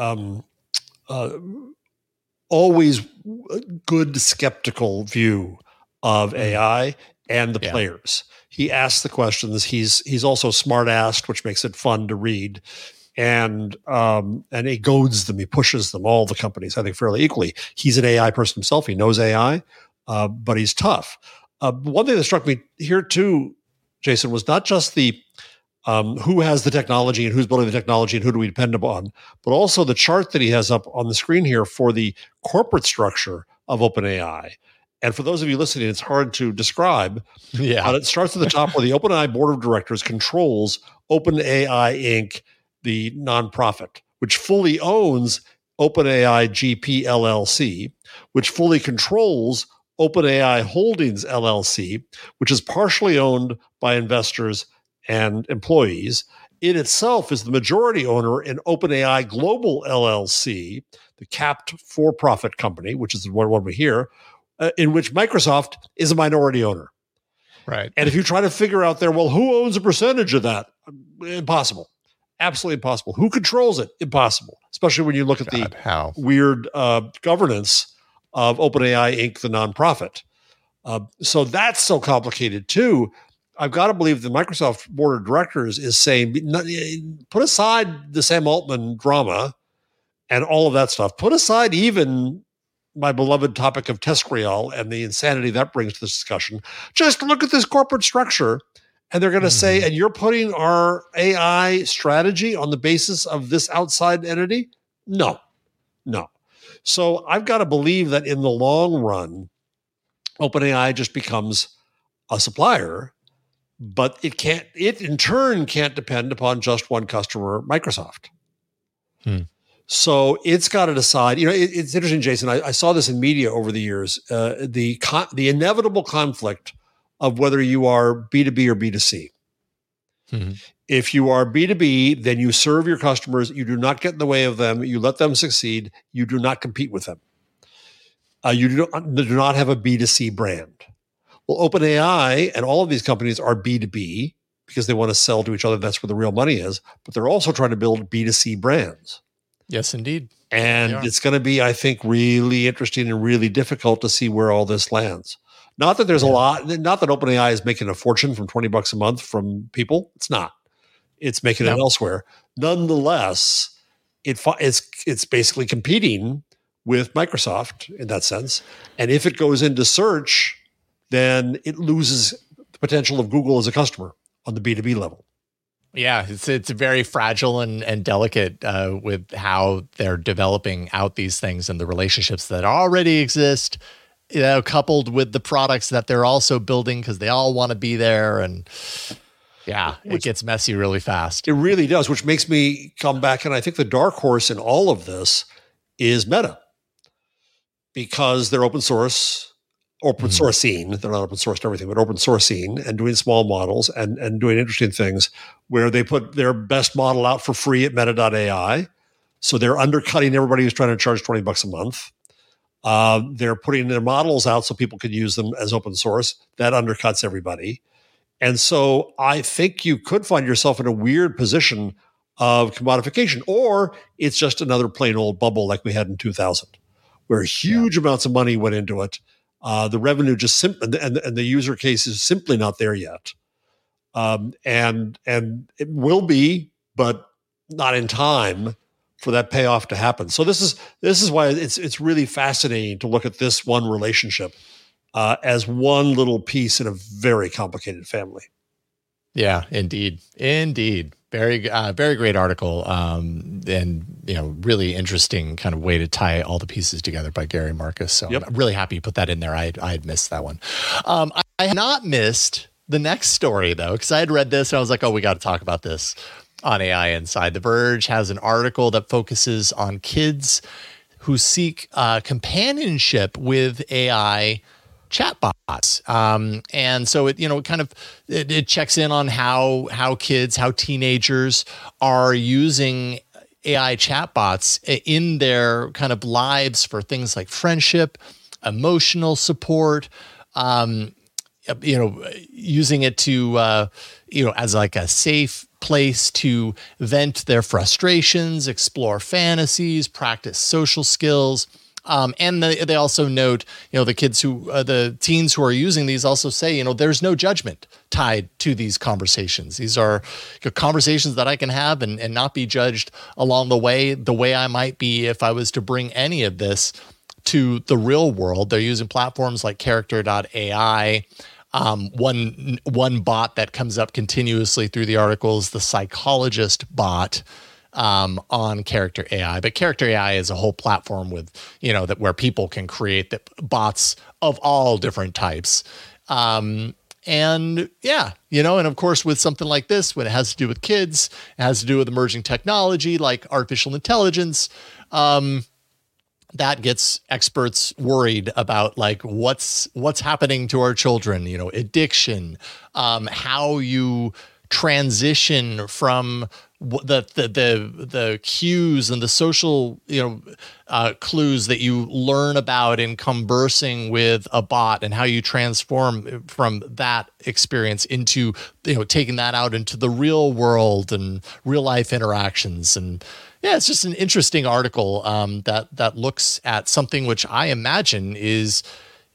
always good skeptical view of AI and the players. He asks the questions. He's also smart-assed, which makes it fun to read. And he goads them. He pushes them, all the companies, I think, fairly equally. He's an AI person himself. He knows AI, but he's tough. One thing that struck me here too, Jason, was not just the who has the technology and who's building the technology and who do we depend upon, but also the chart that he has up on the screen here for the corporate structure of OpenAI. And for those of you listening, it's hard to describe. Yeah, it starts at the top where the OpenAI board of directors controls OpenAI Inc., the nonprofit, which fully owns OpenAI GP LLC, which fully controls OpenAI Holdings LLC, which is partially owned by investors and employees. It itself is the majority owner in OpenAI Global LLC, the capped for-profit company, which is the one we hear, in which Microsoft is a minority owner. Right. And if you try to figure out there, well, who owns a percentage of that? Impossible. Absolutely impossible. Who controls it? Impossible. Especially when you look at how weird governance of OpenAI Inc., the nonprofit. So that's so complicated too. I've got to believe the Microsoft board of directors is saying, put aside the Sam Altman drama and all of that stuff. Put aside even my beloved topic of TESCREAL and the insanity that brings to this discussion. Just look at this corporate structure. And they're going to say, and you're putting our AI strategy on the basis of this outside entity? No. So I've got to believe that in the long run, OpenAI just becomes a supplier, but it in turn can't depend upon just one customer, Microsoft. So it's got to decide. It's interesting, Jason. I saw this in media over the years. The inevitable conflict of whether you are B2B or B2C. If you are B2B, then you serve your customers. You do not get in the way of them. You let them succeed. You do not compete with them. You do not have a B2C brand. Well, OpenAI and all of these companies are B2B because they want to sell to each other. That's where the real money is. But they're also trying to build B2C brands. Yes, indeed. And it's going to be, I think, really interesting and really difficult to see where all this lands. Not that there's not that OpenAI is making a fortune from $20 a month from people. It's not. It's making it elsewhere. Nonetheless, it's basically competing with Microsoft in that sense. And if it goes into search, then it loses the potential of Google as a customer on the B2B level. Yeah, it's very fragile and delicate with how they're developing out these things and the relationships that already exist, coupled with the products that they're also building because they all want to be there. And yeah, it gets messy really fast. It really does, which makes me come back. And I think the dark horse in all of this is Meta, because they're open sourcing. They're not open source to everything, but open sourcing and doing small models and doing interesting things where they put their best model out for free at meta.ai. So they're undercutting everybody who's trying to charge $20 a month. They're putting their models out so people could use them as open source. That undercuts everybody. And so I think you could find yourself in a weird position of commodification, or it's just another plain old bubble like we had in 2000, where huge amounts of money went into it. The revenue just and the user case is simply not there yet. And it will be, but not in time for that payoff to happen. So this is why it's really fascinating to look at this one relationship as one little piece in a very complicated family. Yeah, indeed. Very great article. And, really interesting kind of way to tie all the pieces together by Gary Marcus. So I'm really happy you put that in there. I had missed that one. I had not missed the next story though, because I had read this and I was like, oh, we got to talk about this on AI Inside. The Verge has an article that focuses on kids who seek companionship with AI chatbots. And so it checks in on how teenagers are using AI chatbots in their kind of lives for things like friendship, emotional support, using it to, as like a safe place to vent their frustrations, explore fantasies, practice social skills. And they also note, the teens who are using these also say, there's no judgment tied to these conversations. These are conversations that I can have and not be judged along the way I might be if I was to bring any of this to the real world. They're using platforms like Character.ai. One bot that comes up continuously through the article is the Psychologist bot. On Character AI, but Character AI is a whole platform with, that where people can create bots of all different types. And of course, with something like this, when it has to do with kids, it has to do with emerging technology like artificial intelligence, that gets experts worried about like what's happening to our children, addiction, how you transition from the cues and the social clues that you learn about in conversing with a bot, and how you transform from that experience into taking that out into the real world and real life interactions. And yeah, it's just an interesting article that looks at something which I imagine is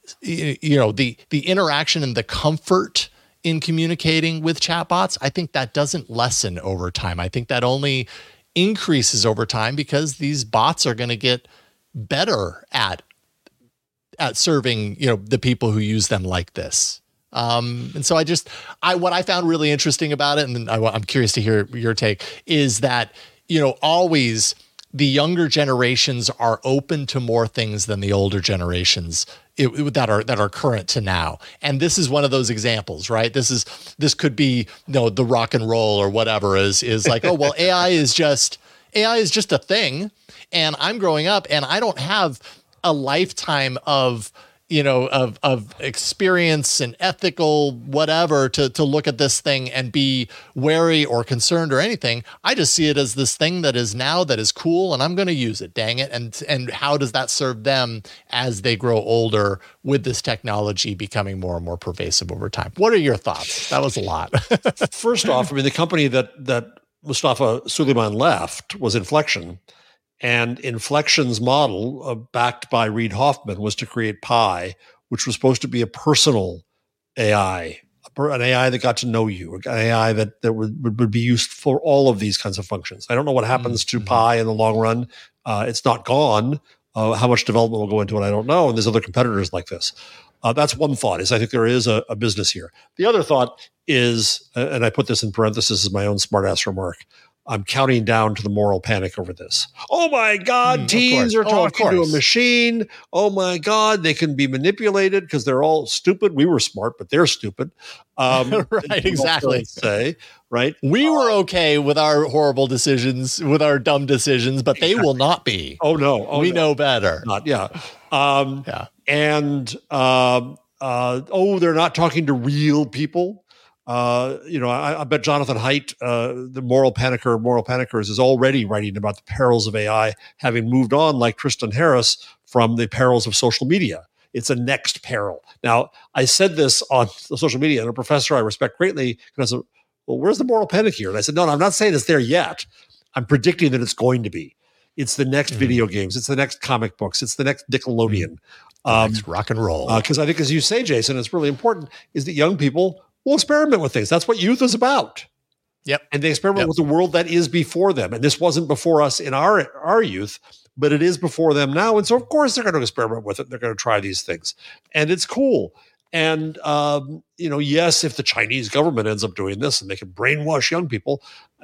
the interaction and the comfort in communicating with chatbots. I think that doesn't lessen over time. I think that only increases over time because these bots are going to get better at serving, the people who use them like this. And so what I found really interesting about it, and I'm curious to hear your take, is that, always the younger generations are open to more things than the older generations that are current to now. And this is one of those examples, right? This could be, the rock and roll or whatever is like, oh, well, AI is just a thing. And I'm growing up and I don't have a lifetime of experience and ethical whatever to look at this thing and be wary or concerned or anything. I just see it as this thing that is cool, and I'm going to use it, dang it. And how does that serve them as they grow older with this technology becoming more and more pervasive over time? What are your thoughts? That was a lot. First off, the company that Mustafa Suleyman left was Inflection. And Inflection's model, backed by Reid Hoffman, was to create Pi, which was supposed to be a personal AI, an AI that got to know you, an AI that would be used for all of these kinds of functions. I don't know what happens to Pi in the long run. It's not gone. How much development will go into it, I don't know. And there's other competitors like this. That's one thought, is I think there is a business here. The other thought is, and I put this in parentheses as my own smartass remark, I'm counting down to the moral panic over this. Oh my God, teens are talking to a machine. Oh my God, they can be manipulated because they're all stupid. We were smart, but they're stupid. Right, exactly. Right. We were okay with our horrible decisions, with our dumb decisions, but they will not be. Oh no. We know better. Yeah. And they're not talking to real people. I bet Jonathan Haidt, the moral panickers, is already writing about the perils of AI, having moved on, like Tristan Harris, from the perils of social media. It's a next peril. Now, I said this on social media, and a professor I respect greatly said, well, where's the moral panic here? And I said, no, I'm not saying it's there yet. I'm predicting that it's going to be. It's the next video games. It's the next comic books. It's the next Nickelodeon. Next rock and roll. Because I think, as you say, Jason, it's really important, is that young people will experiment with things. That's what youth is about. Yep. And they experiment with the world that is before them. And this wasn't before us in our youth, but it is before them now. And so, of course, they're going to experiment with it. They're going to try these things. And it's cool. And, yes, if the Chinese government ends up doing this and they can brainwash young people,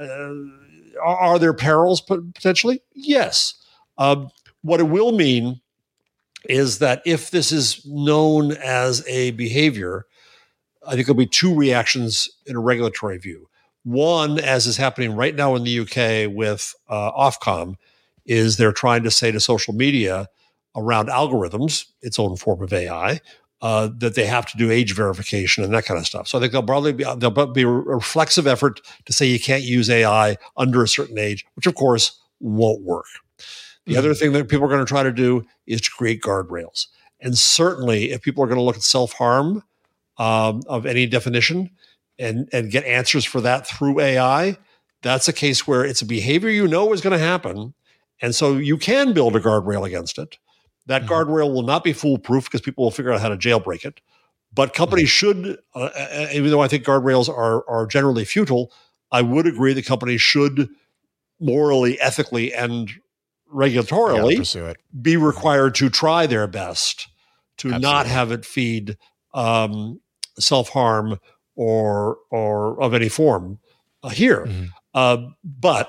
are there perils potentially? Yes. What it will mean is that if this is known as a behavior, I think there'll be two reactions in a regulatory view. One, as is happening right now in the UK with Ofcom, is they're trying to say to social media around algorithms, its own form of AI, that they have to do age verification and that kind of stuff. So I think there'll be a reflexive effort to say you can't use AI under a certain age, which of course won't work. The other thing that people are going to try to do is to create guardrails. And certainly if people are going to look at self-harm, of any definition and get answers for that through AI, that's a case where it's a behavior is going to happen. And so you can build a guardrail against it. That guardrail will not be foolproof because people will figure out how to jailbreak it. But companies should, even though I think guardrails are generally futile, I would agree that companies should morally, ethically, and regulatorily be required to try their best to not have it feed self-harm or of any form here. But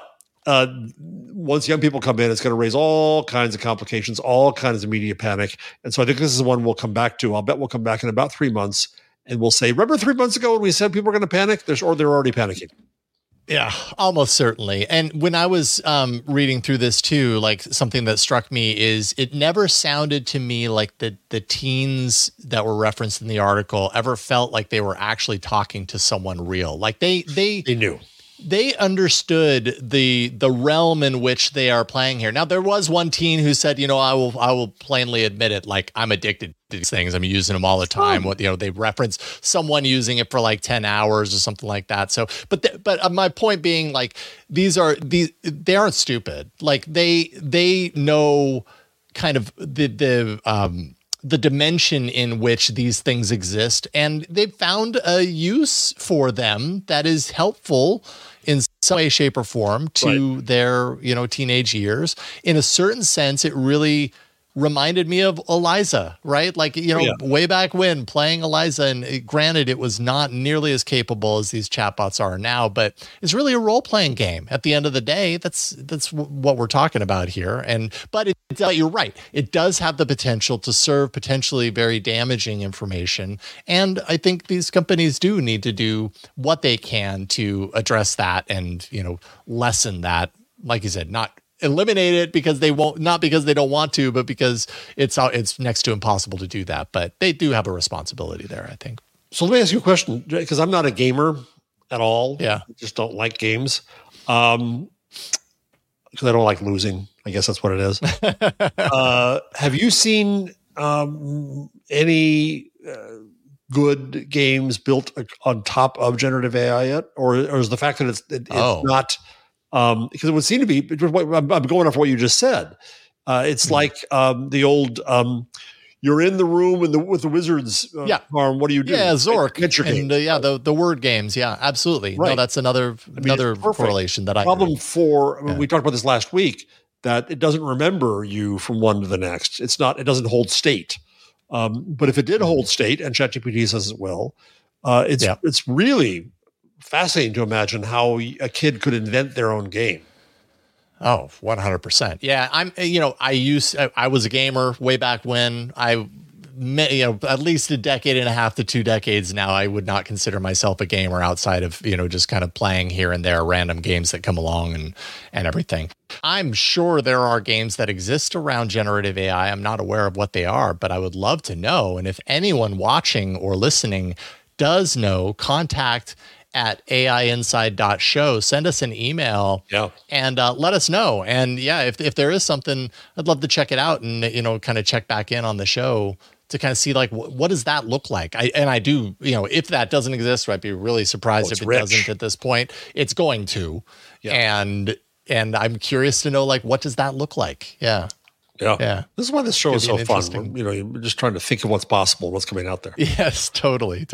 once young people come in, it's going to raise all kinds of complications, all kinds of media panic. And so I think this is one we'll come back to. I'll bet we'll come back in about 3 months and we'll say, remember 3 months ago when we said people were going to panic? They're already panicking. Yeah, almost certainly. And when I was reading through this too, like something that struck me is it never sounded to me like the teens that were referenced in the article ever felt like they were actually talking to someone real. Like they knew. They understood the realm in which they are playing here. Now, there was one teen who said, I will plainly admit it, like I'm addicted to these things. I'm using them all the time. They reference someone using it for like 10 hours or something like that. So, but my point being, like, they aren't stupid. Like they know kind of the dimension in which these things exist, and they've found a use for them that is helpful in some way, shape, or form to their, teenage years. In a certain sense, it really reminded me of Eliza, right? Like, way back when playing Eliza, and granted, it was not nearly as capable as these chatbots are now, but it's really a role-playing game. At the end of the day, that's what we're talking about here. But you're right. It does have the potential to serve potentially very damaging information. And I think these companies do need to do what they can to address that and, lessen that, like you said, not eliminate it because they won't, not because they don't want to, but because it's next to impossible to do that. But they do have a responsibility there, I think. So let me ask you a question, because I'm not a gamer at all. Yeah. I just don't like games. Because I don't like losing. I guess that's what it is. Have you seen any good games built on top of generative AI yet? Or is the fact that it's not... because it would seem to be, I'm going off what you just said. It's like the old, you're in the room with the wizards farm. What do you do? Yeah, Zork. And the word games. Yeah, absolutely. Right. No, that's another correlation that I problem for. We talked about this last week, that it doesn't remember you from one to the next. It doesn't hold state. But if it did hold state, and ChatGPT says it will, It's really fascinating to imagine how a kid could invent their own game. Oh, 100%. Yeah. I was a gamer way back when. At least a decade and a half to 2 decades now, I would not consider myself a gamer outside of, just kind of playing here and there random games that come along and everything. I'm sure there are games that exist around generative AI. I'm not aware of what they are, but I would love to know. And if anyone watching or listening does know, contact at AIinside.show. Send us an email and let us know. And if there is something, I'd love to check it out and, kind of check back in on the show to kind of see like, what does that look like? I do, if that doesn't exist, I'd be really surprised if it doesn't at this point. It's going to. Yeah. And I'm curious to know, like, what does that look like? Yeah. Yeah. This is why this show is so fun. You're just trying to think of what's possible, what's coming out there. Yes, totally.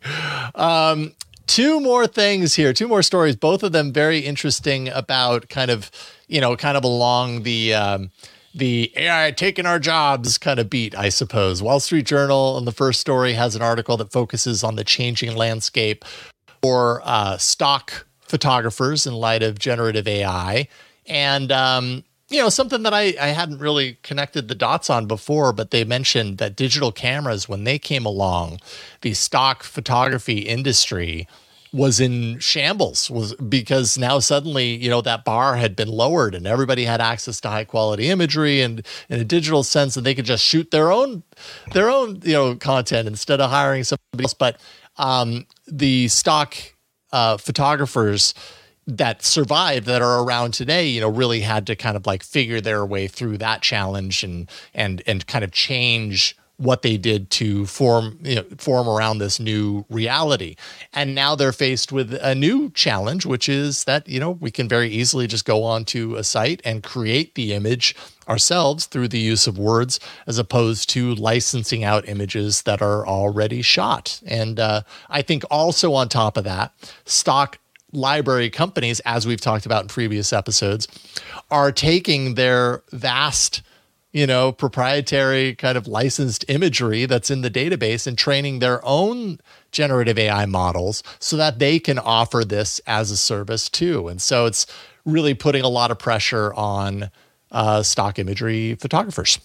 2 more things here, 2 more stories, both of them very interesting about kind of along the AI taking our jobs kind of beat, I suppose. Wall Street Journal, in the first story, has an article that focuses on the changing landscape for stock photographers in light of generative AI. And, something that I hadn't really connected the dots on before, but they mentioned that digital cameras, when they came along, the stock photography industry was in shambles, because now suddenly, that bar had been lowered and everybody had access to high quality imagery and in a digital sense, and they could just shoot their own, content instead of hiring somebody else. But the stock photographers that survived, that are around today, really had to kind of like figure their way through that challenge and kind of change what they did to form around this new reality. And now they're faced with a new challenge, which is that, we can very easily just go onto a site and create the image ourselves through the use of words, as opposed to licensing out images that are already shot. And I think also on top of that, stock library companies, as we've talked about in previous episodes, are taking their vast, proprietary kind of licensed imagery that's in the database and training their own generative AI models so that they can offer this as a service too. And so it's really putting a lot of pressure on stock imagery photographers,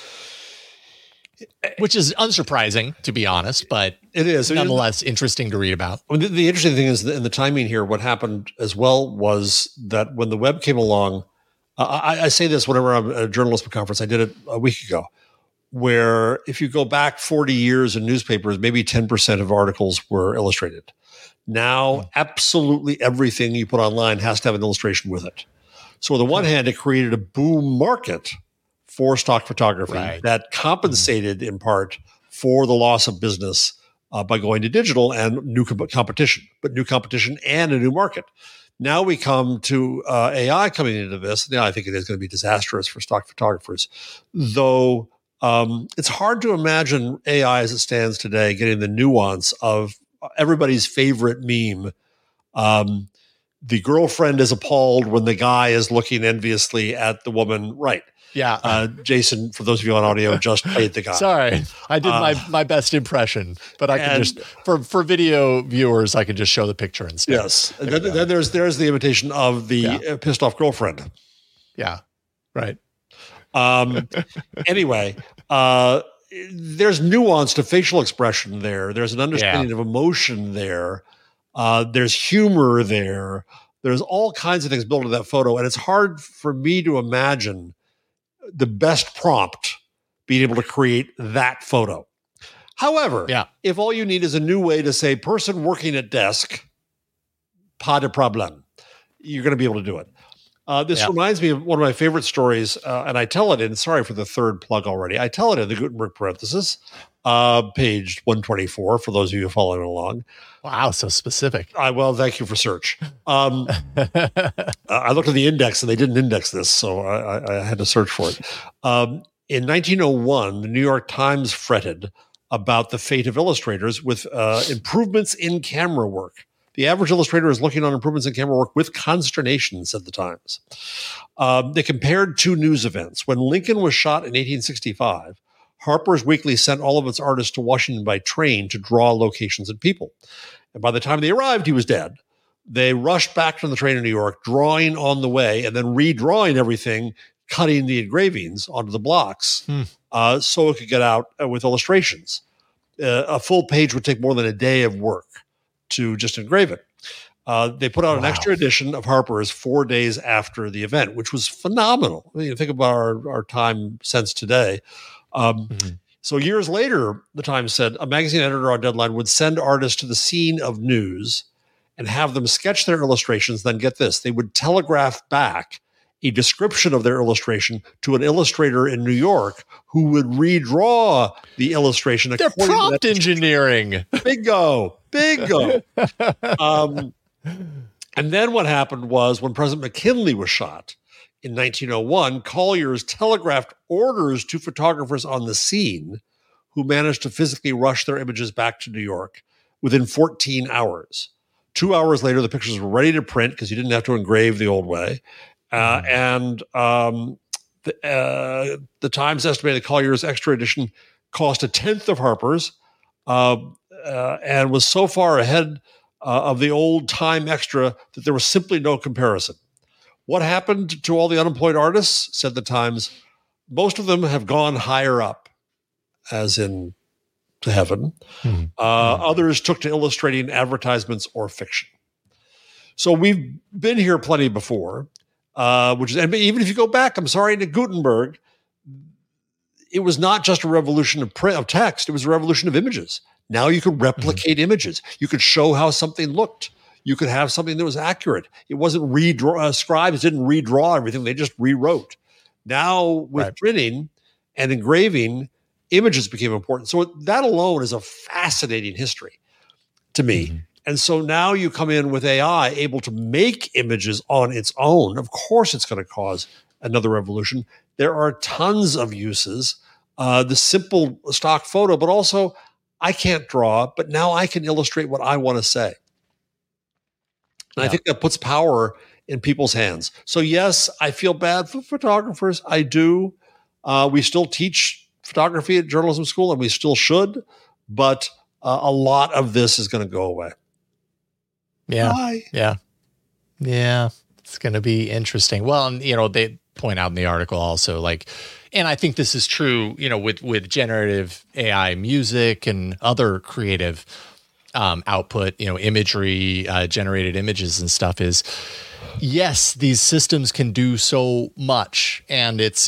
which is unsurprising, to be honest, but it is nonetheless interesting to read about. I mean, the interesting thing is that in the timing here, what happened as well was that when the web came along, I say this whenever I'm at a journalism conference, I did it a week ago, where if you go back 40 years in newspapers, maybe 10% of articles were illustrated. Now, absolutely everything you put online has to have an illustration with it. So on the one hand, it created a boom market for stock photography that compensated in part for the loss of business by going to digital and new competition, but new competition and a new market. Now we come to AI coming into this. Now I think it is going to be disastrous for stock photographers, though it's hard to imagine AI as it stands today getting the nuance of everybody's favorite meme. The girlfriend is appalled when the guy is looking enviously at the woman. Right. Yeah. Jason, for those of you on audio, just played the guy. Sorry. I did my best impression, but I can just, for video viewers, I can just show the picture instead. Yes. Then there's the imitation of the pissed off girlfriend. Yeah. Right. Anyway, there's nuance to facial expression there. There's an understanding of emotion there. There's humor there. There's all kinds of things built into that photo. And it's hard for me to imagine the best prompt being able to create that photo. However, if all you need is a new way to say person working at desk, pas de problème, you're going to be able to do it. This reminds me of one of my favorite stories, and I tell it in, sorry for the third plug already, I tell it in the Gutenberg parenthesis, page 124, for those of you following along. Wow, so specific. Well, thank you for search. I looked at the index, and they didn't index this, so I had to search for it. In 1901, the New York Times fretted about the fate of illustrators with improvements in camera work. The average illustrator is looking on improvements in camera work with consternation, said the Times. They compared 2 news events. When Lincoln was shot in 1865, Harper's Weekly sent all of its artists to Washington by train to draw locations and people. And by the time they arrived, he was dead. They rushed back from the train in New York, drawing on the way and then redrawing everything, cutting the engravings onto the blocks so it could get out with illustrations. A full page would take more than a day of work to just engrave it. They put out an extra edition of Harper's 4 days after the event, which was phenomenal. I mean, think about our time sense today. So years later, the Times said a magazine editor on deadline would send artists to the scene of news and have them sketch their illustrations. Then get this, they would telegraph back a description of their illustration to an illustrator in New York who would redraw the illustration. They're prompt engineering. Bingo. And then what happened was when President McKinley was shot in 1901, Collier's telegraphed orders to photographers on the scene who managed to physically rush their images back to New York within 14 hours. 2 hours later, the pictures were ready to print because you didn't have to engrave the old way. The Times estimated Collier's extra edition cost a tenth of Harper's and was so far ahead of the old Time Extra that there was simply no comparison. What happened to all the unemployed artists, said the Times? Most of them have gone higher up, as in to heaven. Others took to illustrating advertisements or fiction. So we've been here plenty before, and even if you go back, I'm sorry, to Gutenberg, it was not just a revolution of text, it was a revolution of images. Now you could replicate images. You could show how something looked. You could have something that was accurate. It wasn't scribes didn't redraw everything. They just rewrote. Now with printing and engraving, images became important. So that alone is a fascinating history to me. And so now you come in with AI able to make images on its own. Of course, it's going to cause another revolution. There are tons of uses. The simple stock photo, but also I can't draw, but now I can illustrate what I want to say. And I think that puts power in people's hands. So yes, I feel bad for photographers. I do. We still teach photography at journalism school, and we still should, but a lot of this is going to go away. Yeah. Bye. Yeah. It's going to be interesting. Well, and, they point out in the article also, and I think this is true, with generative AI music and other creative output, imagery, generated images and stuff is, yes, these systems can do so much. And it's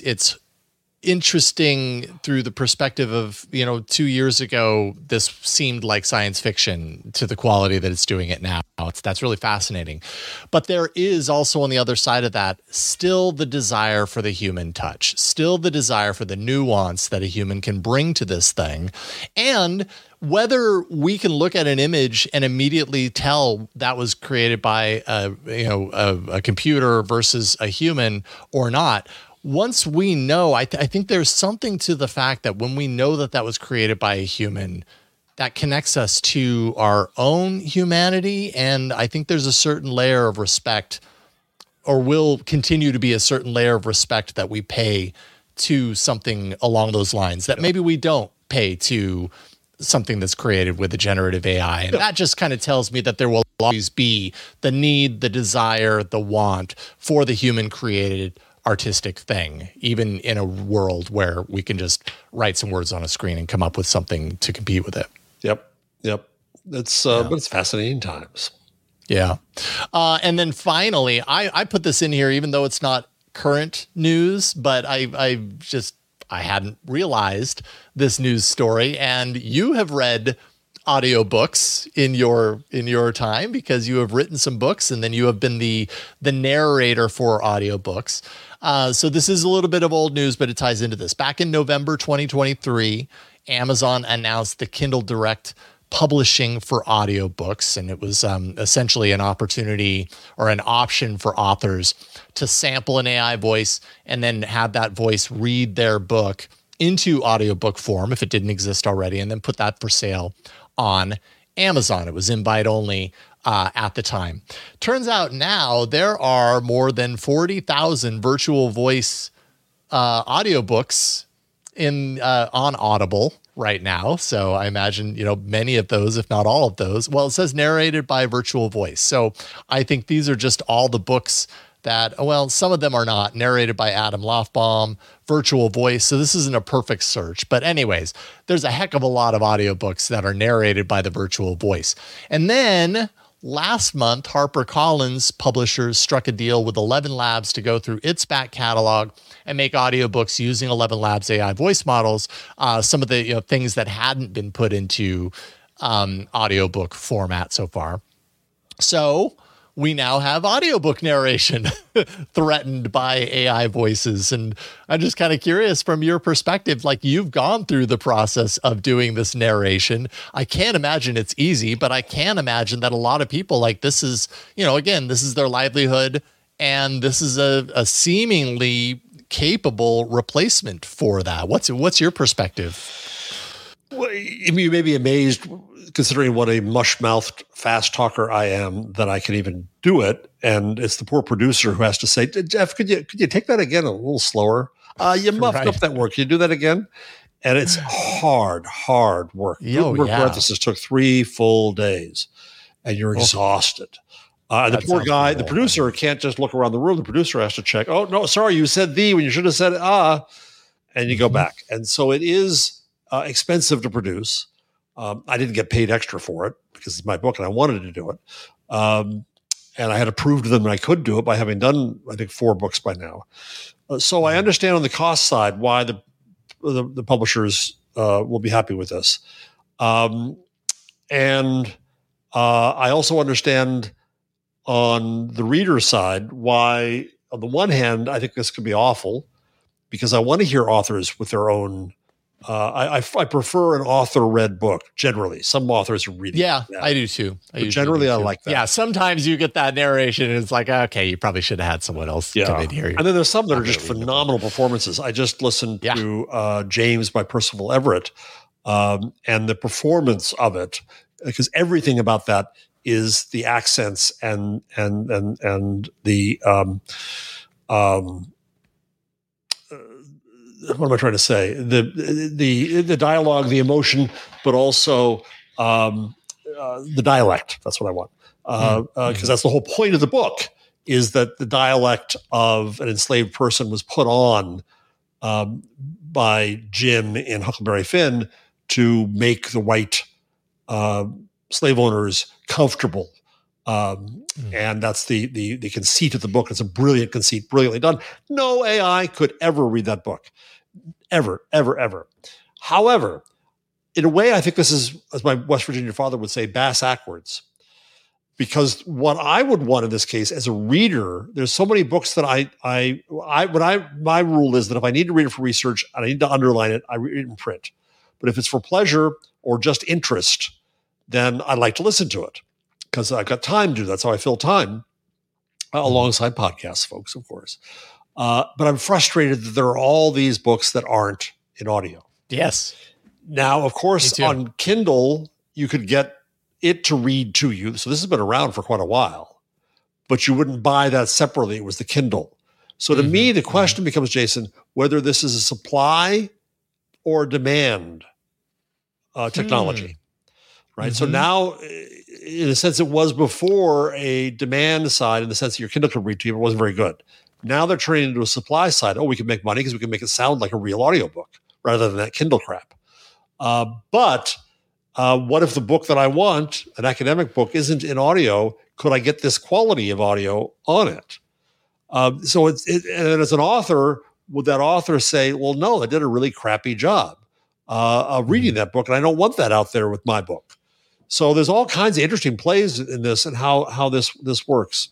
interesting through the perspective of, 2 years ago, this seemed like science fiction to the quality that it's doing it now. That's really fascinating. But there is also on the other side of that, still the desire for the human touch, still the desire for the nuance that a human can bring to this thing. And whether we can look at an image and immediately tell that was created by a computer versus a human or not, once we know, I think there's something to the fact that when we know that was created by a human, that connects us to our own humanity. And I think there's a certain layer of respect, or will continue to be a certain layer of respect that we pay to something along those lines that maybe we don't pay to something that's created with a generative AI. And that just kind of tells me that there will always be the need, the desire, the want for the human created artistic thing, even in a world where we can just write some words on a screen and come up with something to compete with it. Yep. But it's fascinating times. Yeah. And then finally, I put this in here, even though it's not current news, but I hadn't realized this news story. And you have read audiobooks in your time because you have written some books, and then you have been the narrator for audiobooks. So this is a little bit of old news, but it ties into this. Back in November 2023, Amazon announced the Kindle Direct publishing for audiobooks, and it was essentially an opportunity or an option for authors to sample an AI voice and then have that voice read their book into audiobook form if it didn't exist already, and then put that for sale on Amazon. It was invite only at the time. Turns out now there are more than 40,000 virtual voice audiobooks on Audible right now. So I imagine, many of those, if not all of those. Well, it says narrated by virtual voice. So I think these are just all the books that, well, some of them are not narrated by Adam Lofbaum, virtual voice. So this isn't a perfect search. But anyways, there's a heck of a lot of audiobooks that are narrated by the virtual voice. And then last month, HarperCollins publishers struck a deal with 11 Labs to go through its back catalog and make audiobooks using 11 Labs AI voice models. Some of the things that hadn't been put into audiobook format so far. So we now have audiobook narration threatened by AI voices. And I'm just kind of curious from your perspective, like you've gone through the process of doing this narration. I can't imagine it's easy, but I can imagine that a lot of people, like, this is, again, this is their livelihood, and this is a seemingly capable replacement for that. What's your perspective? Well, you may be amazed, considering what a mush-mouthed fast talker I am, that I can even do it. And it's the poor producer who has to say, Jeff, could you take that again a little slower? You muffed up that word. Can you do that again? And it's hard work. Parenthesis took 3 full days, and you're exhausted. The poor guy, the producer, can't just look around the room. The producer has to check. Oh, no, sorry, you said "the" when you should have said and you go back. And so it is expensive to produce. I didn't get paid extra for it because it's my book and I wanted to do it. And I had to prove to them that I could do it by having done, I think, 4 books by now. So I understand on the cost side why the publishers will be happy with this. And I also understand on the reader side why, on the one hand, I think this could be awful because I want to hear authors with their own. I prefer an author-read book generally. Some authors are reading. Yeah, I do too. I like that. Yeah, sometimes you get that narration and it's like, okay, you probably should have had someone else come in here. And then there's some that are just phenomenal performances. I just listened to James by Percival Everett, and the performance of it, because everything about that is the accents and the what am I trying to say? The dialogue, the emotion, but also the dialect. That's what I want, because that's the whole point of the book: is that the dialect of an enslaved person was put on by Jim in Huckleberry Finn to make the white slave owners comfortable. And that's the conceit of the book. It's a brilliant conceit, brilliantly done. No AI could ever read that book. Ever. However, in a way, I think this is, as my West Virginia father would say, bass-ackwards. Because what I would want in this case as a reader, there's so many books that my rule is that if I need to read it for research and I need to underline it, I read it in print. But if it's for pleasure or just interest, then I like to listen to it because I've got time to do that. That's how I fill time alongside podcasts, folks, of course. But I'm frustrated that there are all these books that aren't in audio. Yes. Now, of course, on Kindle, you could get it to read to you. So this has been around for quite a while, but you wouldn't buy that separately. It was the Kindle. So to me, the question becomes, Jason, whether this is a supply or demand technology, right? So now, in a sense, it was before a demand side in the sense that your Kindle could read to you, but it wasn't very good. Now they're turning into a supply side. Oh, we can make money because we can make it sound like a real audiobook rather than that Kindle crap. But what if the book that I want, an academic book, isn't in audio? Could I get this quality of audio on it? So and as an author, would that author say, well, no, I did a really crappy job of reading that book, and I don't want that out there with my book. So there's all kinds of interesting plays in this and how this works.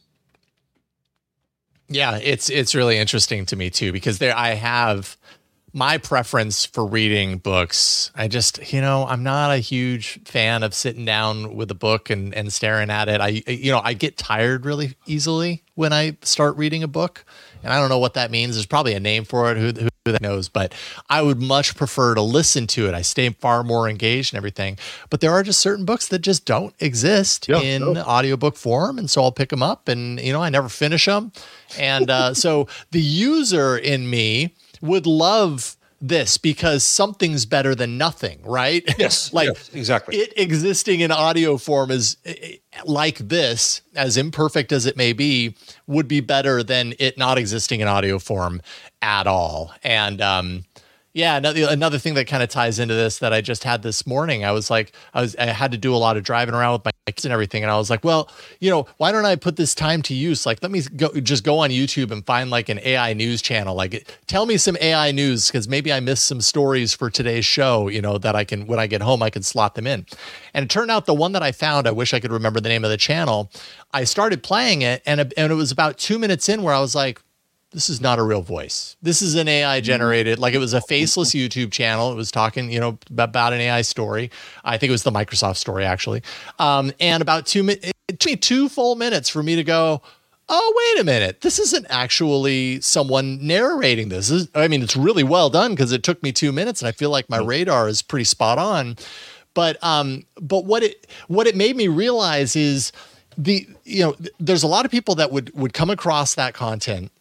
Yeah, it's really interesting to me too, because I have my preference for reading books. I just, I'm not a huge fan of sitting down with a book and staring at it. I get tired really easily when I start reading a book, and I don't know what that means. There's probably a name for it. Who that knows? But I would much prefer to listen to it. I stay far more engaged and everything. But there are just certain books that just don't exist in audiobook form, and so I'll pick them up, and I never finish them. And so the user in me would love this because something's better than nothing, right? Yes, like yes, exactly. It existing in audio form is like this, as imperfect as it may be, would be better than it not existing in audio form at all. And yeah, another thing that kind of ties into this that I just had this morning, I had to do a lot of driving around with my kids and everything. And I was like, well, why don't I put this time to use? Like, let me go on YouTube and find like an AI news channel. Like, tell me some AI news, because maybe I missed some stories for today's show, that I can, when I get home, I can slot them in. And it turned out the one that I found, I wish I could remember the name of the channel. I started playing it and it was about 2 minutes in where I was like, this is not a real voice. This is an AI generated, like it was a faceless YouTube channel. It was talking, about an AI story. I think it was the Microsoft story, actually. And about 2 minutes, it took me 2 full minutes for me to go, oh, wait a minute. This isn't actually someone narrating this. It's really well done because it took me 2 minutes and I feel like my radar is pretty spot on. But what it made me realize is there's a lot of people that would come across that content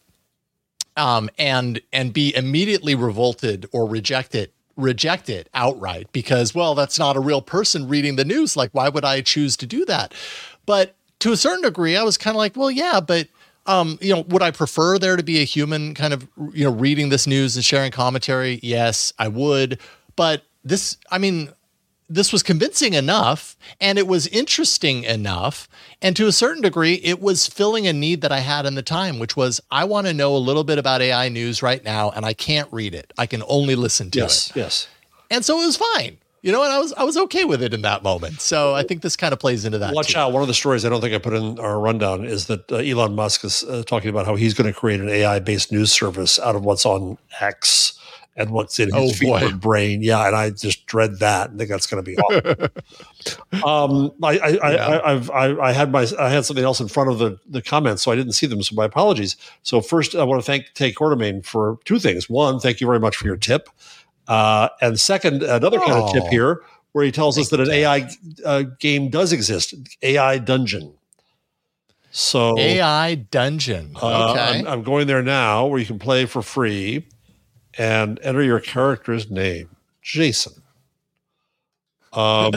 and be immediately revolted or reject it outright because, well, that's not a real person reading the news. Like, why would I choose to do that? But to a certain degree, I was kind of like, well, yeah, but, would I prefer there to be a human kind of, reading this news and sharing commentary? Yes, I would. But this was convincing enough and it was interesting enough. And to a certain degree, it was filling a need that I had in the time, which was, I want to know a little bit about AI news right now, and I can't read it. I can only listen to it. Yes. And so it was fine, and I was okay with it in that moment. So I think this kind of plays into that. Watch out. One of the stories I don't think I put in our rundown is that Elon Musk is talking about how he's going to create an AI-based news service out of what's on X and what's in his brain. Yeah, and I just dread that. I think that's going to be awful. I had something else in front of the comments, so I didn't see them. So my apologies. So first, I want to thank Tay Quartermain for 2 things. One, thank you very much for your tip. And second, another kind of tip here, where he tells us that an AI game does exist, AI Dungeon. So AI Dungeon. Okay, I'm going there now, where you can play for free. And enter your character's name, Jason. So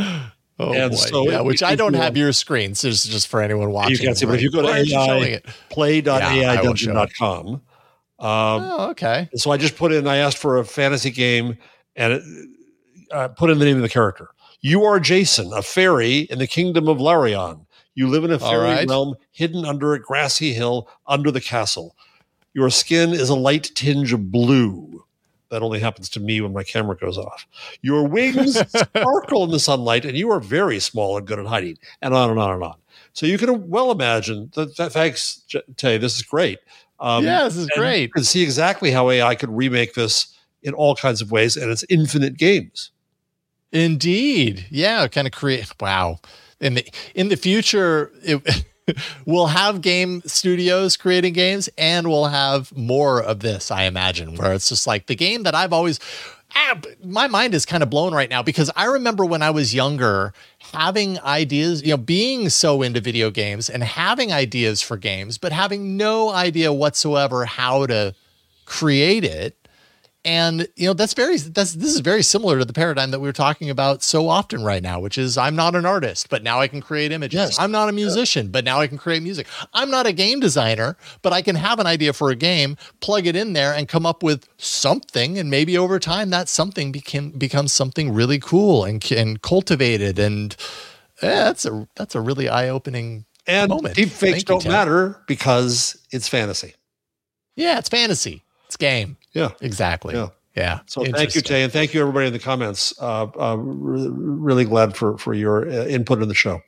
which I don't have your screen, so it's just for anyone watching. You can't see, but if you go to play.aidungeon.com. Okay. So I asked for a fantasy game, and put in the name of the character. You are Jason, a fairy in the kingdom of Larion. You live in a fairy realm hidden under a grassy hill under the castle. Your skin is a light tinge of blue. That only happens to me when my camera goes off. Your wings sparkle in the sunlight, and you are very small and good at hiding, and on and on and on. So you can well imagine that. Thanks, Tay. This is great. This is great. You can see exactly how AI could remake this in all kinds of ways, and it's infinite games. Indeed. Yeah, kind of create. Wow. In the future, we'll have game studios creating games, and we'll have more of this, I imagine, where it's just like the game that I've always, my mind is kind of blown right now, because I remember when I was younger having ideas, being so into video games and having ideas for games, but having no idea whatsoever how to create it. And, this is very similar to the paradigm that we were talking about so often right now, which is, I'm not an artist, but now I can create images. Yes. I'm not a musician, but now I can create music. I'm not a game designer, but I can have an idea for a game, plug it in there, and come up with something. And maybe over time, that something becomes something really cool and cultivated. And that's a really eye-opening moment. Deep fakes don't matter because it's fantasy. Yeah, it's fantasy. It's game. Yeah, exactly. Yeah. So thank you, Tay, and thank you everybody in the comments. Really glad for your input in the show.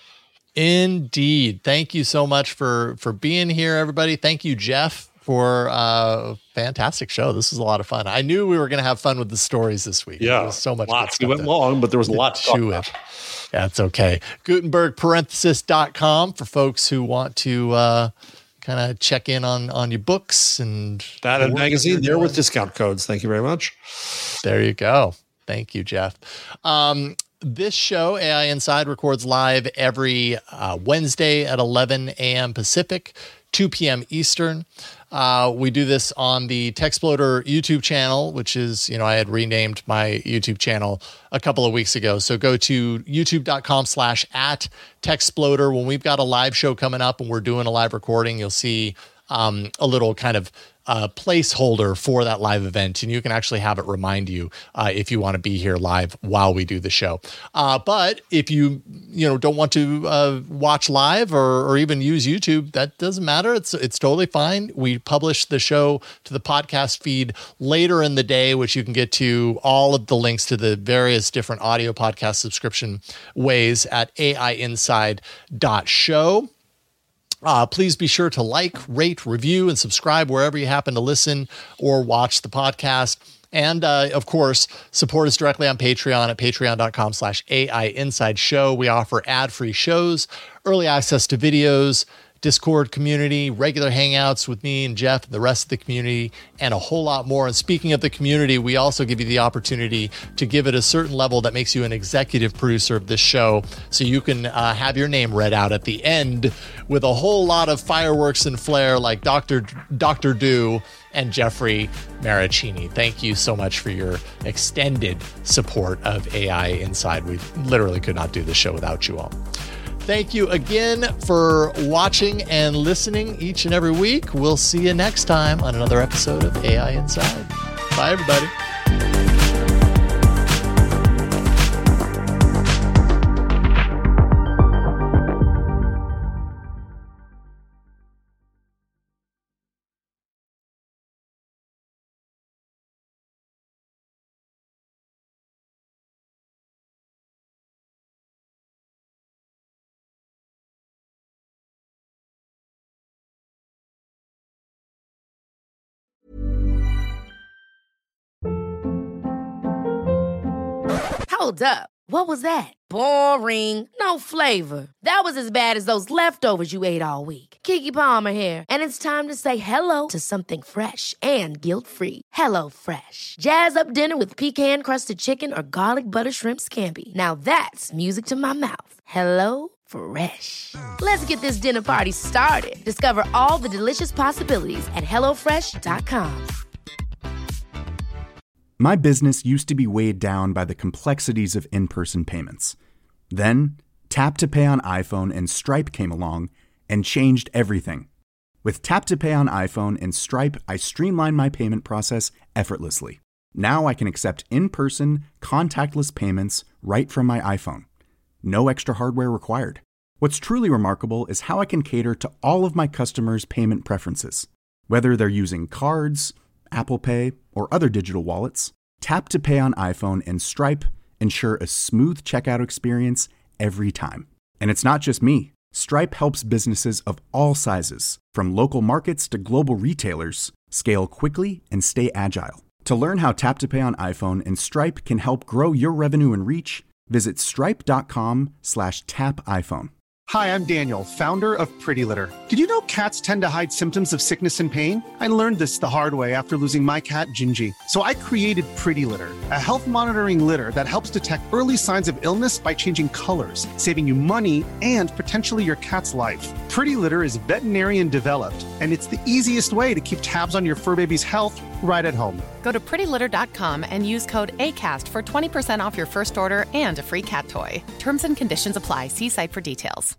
Indeed. Thank you so much for being here, everybody. Thank you, Jeff, for a fantastic show. This was a lot of fun. I knew we were going to have fun with the stories this week. Yeah, there was so much. We went long, but there was a lot to talk about. That's okay. Gutenberg.com for folks who want to kind of check in on your books and that and magazine there with discount codes. Thank you very much. There you go. Thank you, Jeff. This show, AI Inside, records live every Wednesday at 11 a.m. Pacific, 2 p.m. Eastern. We do this on the Techsploder YouTube channel, which is, I had renamed my YouTube channel a couple of weeks ago. So go to youtube.com/@Techsploder. When we've got a live show coming up and we're doing a live recording, you'll see a little kind of placeholder for that live event, and you can actually have it remind you if you want to be here live while we do the show. But if you don't want to watch live or even use YouTube, that doesn't matter. It's totally fine. We publish the show to the podcast feed later in the day, which you can get to all of the links to the various different audio podcast subscription ways at aiinside.show. Please be sure to like, rate, review, and subscribe wherever you happen to listen or watch the podcast. And of course, support us directly on Patreon at patreon.com/AIInsideShow. We offer ad-free shows, early access to videos, Discord community, regular hangouts with me and Jeff and the rest of the community, and a whole lot more. And speaking of the community, we also give you the opportunity to give it a certain level that makes you an executive producer of this show, so you can have your name read out at the end with a whole lot of fireworks and flair like Dr. Do and Jeffrey Maricini. Thank you so much for your extended support of AI Inside. We literally could not do this show without you all. Thank you again for watching and listening each and every week. We'll see you next time on another episode of AI Inside. Bye, everybody. Hold up. What was that? Boring. No flavor. That was as bad as those leftovers you ate all week. Keke Palmer here. And it's time to say hello to something fresh and guilt-free. Hello Fresh. Jazz up dinner with pecan-crusted chicken or garlic butter shrimp scampi. Now that's music to my mouth. Hello Fresh. Let's get this dinner party started. Discover all the delicious possibilities at HelloFresh.com. My business used to be weighed down by the complexities of in-person payments. Then, Tap to Pay on iPhone and Stripe came along and changed everything. With Tap to Pay on iPhone and Stripe, I streamlined my payment process effortlessly. Now I can accept in-person, contactless payments right from my iPhone. No extra hardware required. What's truly remarkable is how I can cater to all of my customers' payment preferences. Whether they're using cards, Apple Pay, or other digital wallets, Tap to Pay on iPhone and Stripe ensure a smooth checkout experience every time. And it's not just me. Stripe helps businesses of all sizes, from local markets to global retailers, scale quickly and stay agile. To learn how Tap to Pay on iPhone and Stripe can help grow your revenue and reach, visit stripe.com/tapiphone. Hi, I'm Daniel, founder of Pretty Litter. Did you know cats tend to hide symptoms of sickness and pain? I learned this the hard way after losing my cat, Gingy. So I created Pretty Litter, a health monitoring litter that helps detect early signs of illness by changing colors, saving you money and potentially your cat's life. Pretty Litter is veterinarian developed, and it's the easiest way to keep tabs on your fur baby's health right at home. Go to prettylitter.com and use code ACAST for 20% off your first order and a free cat toy. Terms and conditions apply. See site for details.